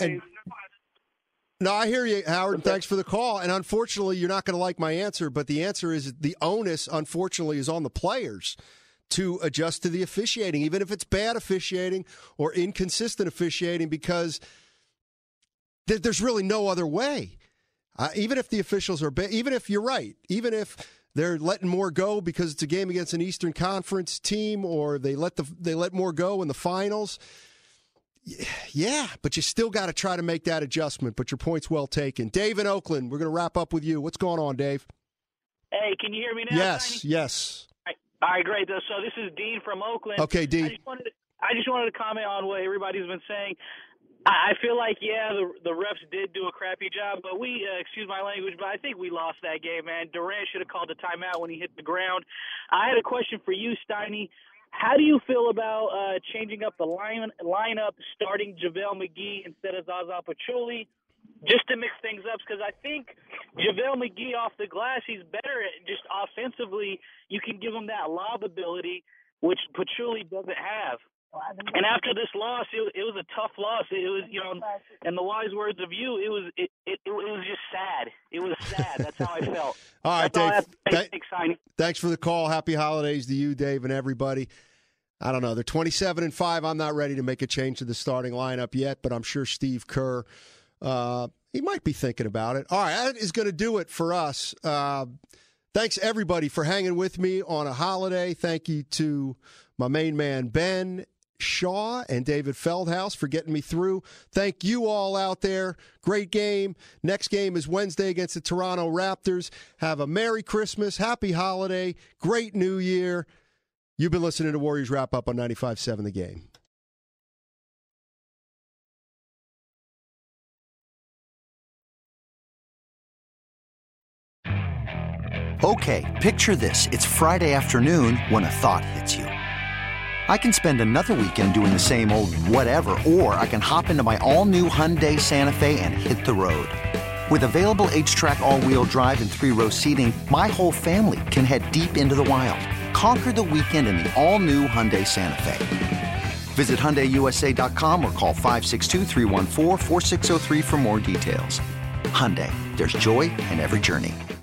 No, I hear you, Howard, and thanks for the call. And unfortunately, you're not going to like my answer, but the answer is the onus, unfortunately, is on the players to adjust to the officiating, even if it's bad officiating or inconsistent officiating, because there's really no other way. Even if the officials are bad, even if you're right, even if they're letting more go because it's a game against an Eastern Conference team, or they let more go in the finals. Yeah, but you still got to try to make that adjustment. But your point's well taken. Dave in Oakland, we're going to wrap up with you. What's going on, Dave? Hey, can you hear me now? Yes, Tiny? Yes. All right, great. So this is Dean from Oakland. Okay, Dean. I just wanted to comment on what everybody's been saying. I feel like, the refs did do a crappy job, but excuse my language, but I think we lost that game, man. Durant should have called a timeout when he hit the ground. I had a question for you, Steiny. How do you feel about changing up the lineup, starting JaVale McGee instead of Zaza Pachulia, just to mix things up? Because I think JaVale McGee off the glass, he's better at just offensively. You can give him that lob ability, which Pachulia doesn't have. And after this loss, it was a tough loss. It was, in the wise words of you, it was just sad. It was sad. That's how I felt. All right, Dave. Exciting. Thanks for the call. Happy holidays to you, Dave, and everybody. I don't know. They're 27-5. I'm not ready to make a change to the starting lineup yet, but I'm sure Steve Kerr, he might be thinking about it. All right, that is going to do it for us. Thanks, everybody, for hanging with me on a holiday. Thank you to my main man, Ben Shaw, and David Feldhaus for getting me through. Thank you all out there. Great game. Next game is Wednesday against the Toronto Raptors. Have a Merry Christmas, Happy Holiday, great New Year. You've been listening to Warriors Wrap Up on 95.7 The Game. Okay, picture this. It's Friday afternoon when a thought hits you. I can spend another weekend doing the same old whatever, or I can hop into my all-new Hyundai Santa Fe and hit the road. With available H-Track all-wheel drive and 3-row seating, my whole family can head deep into the wild. Conquer the weekend in the all-new Hyundai Santa Fe. Visit HyundaiUSA.com or call 562-314-4603 for more details. Hyundai, there's joy in every journey.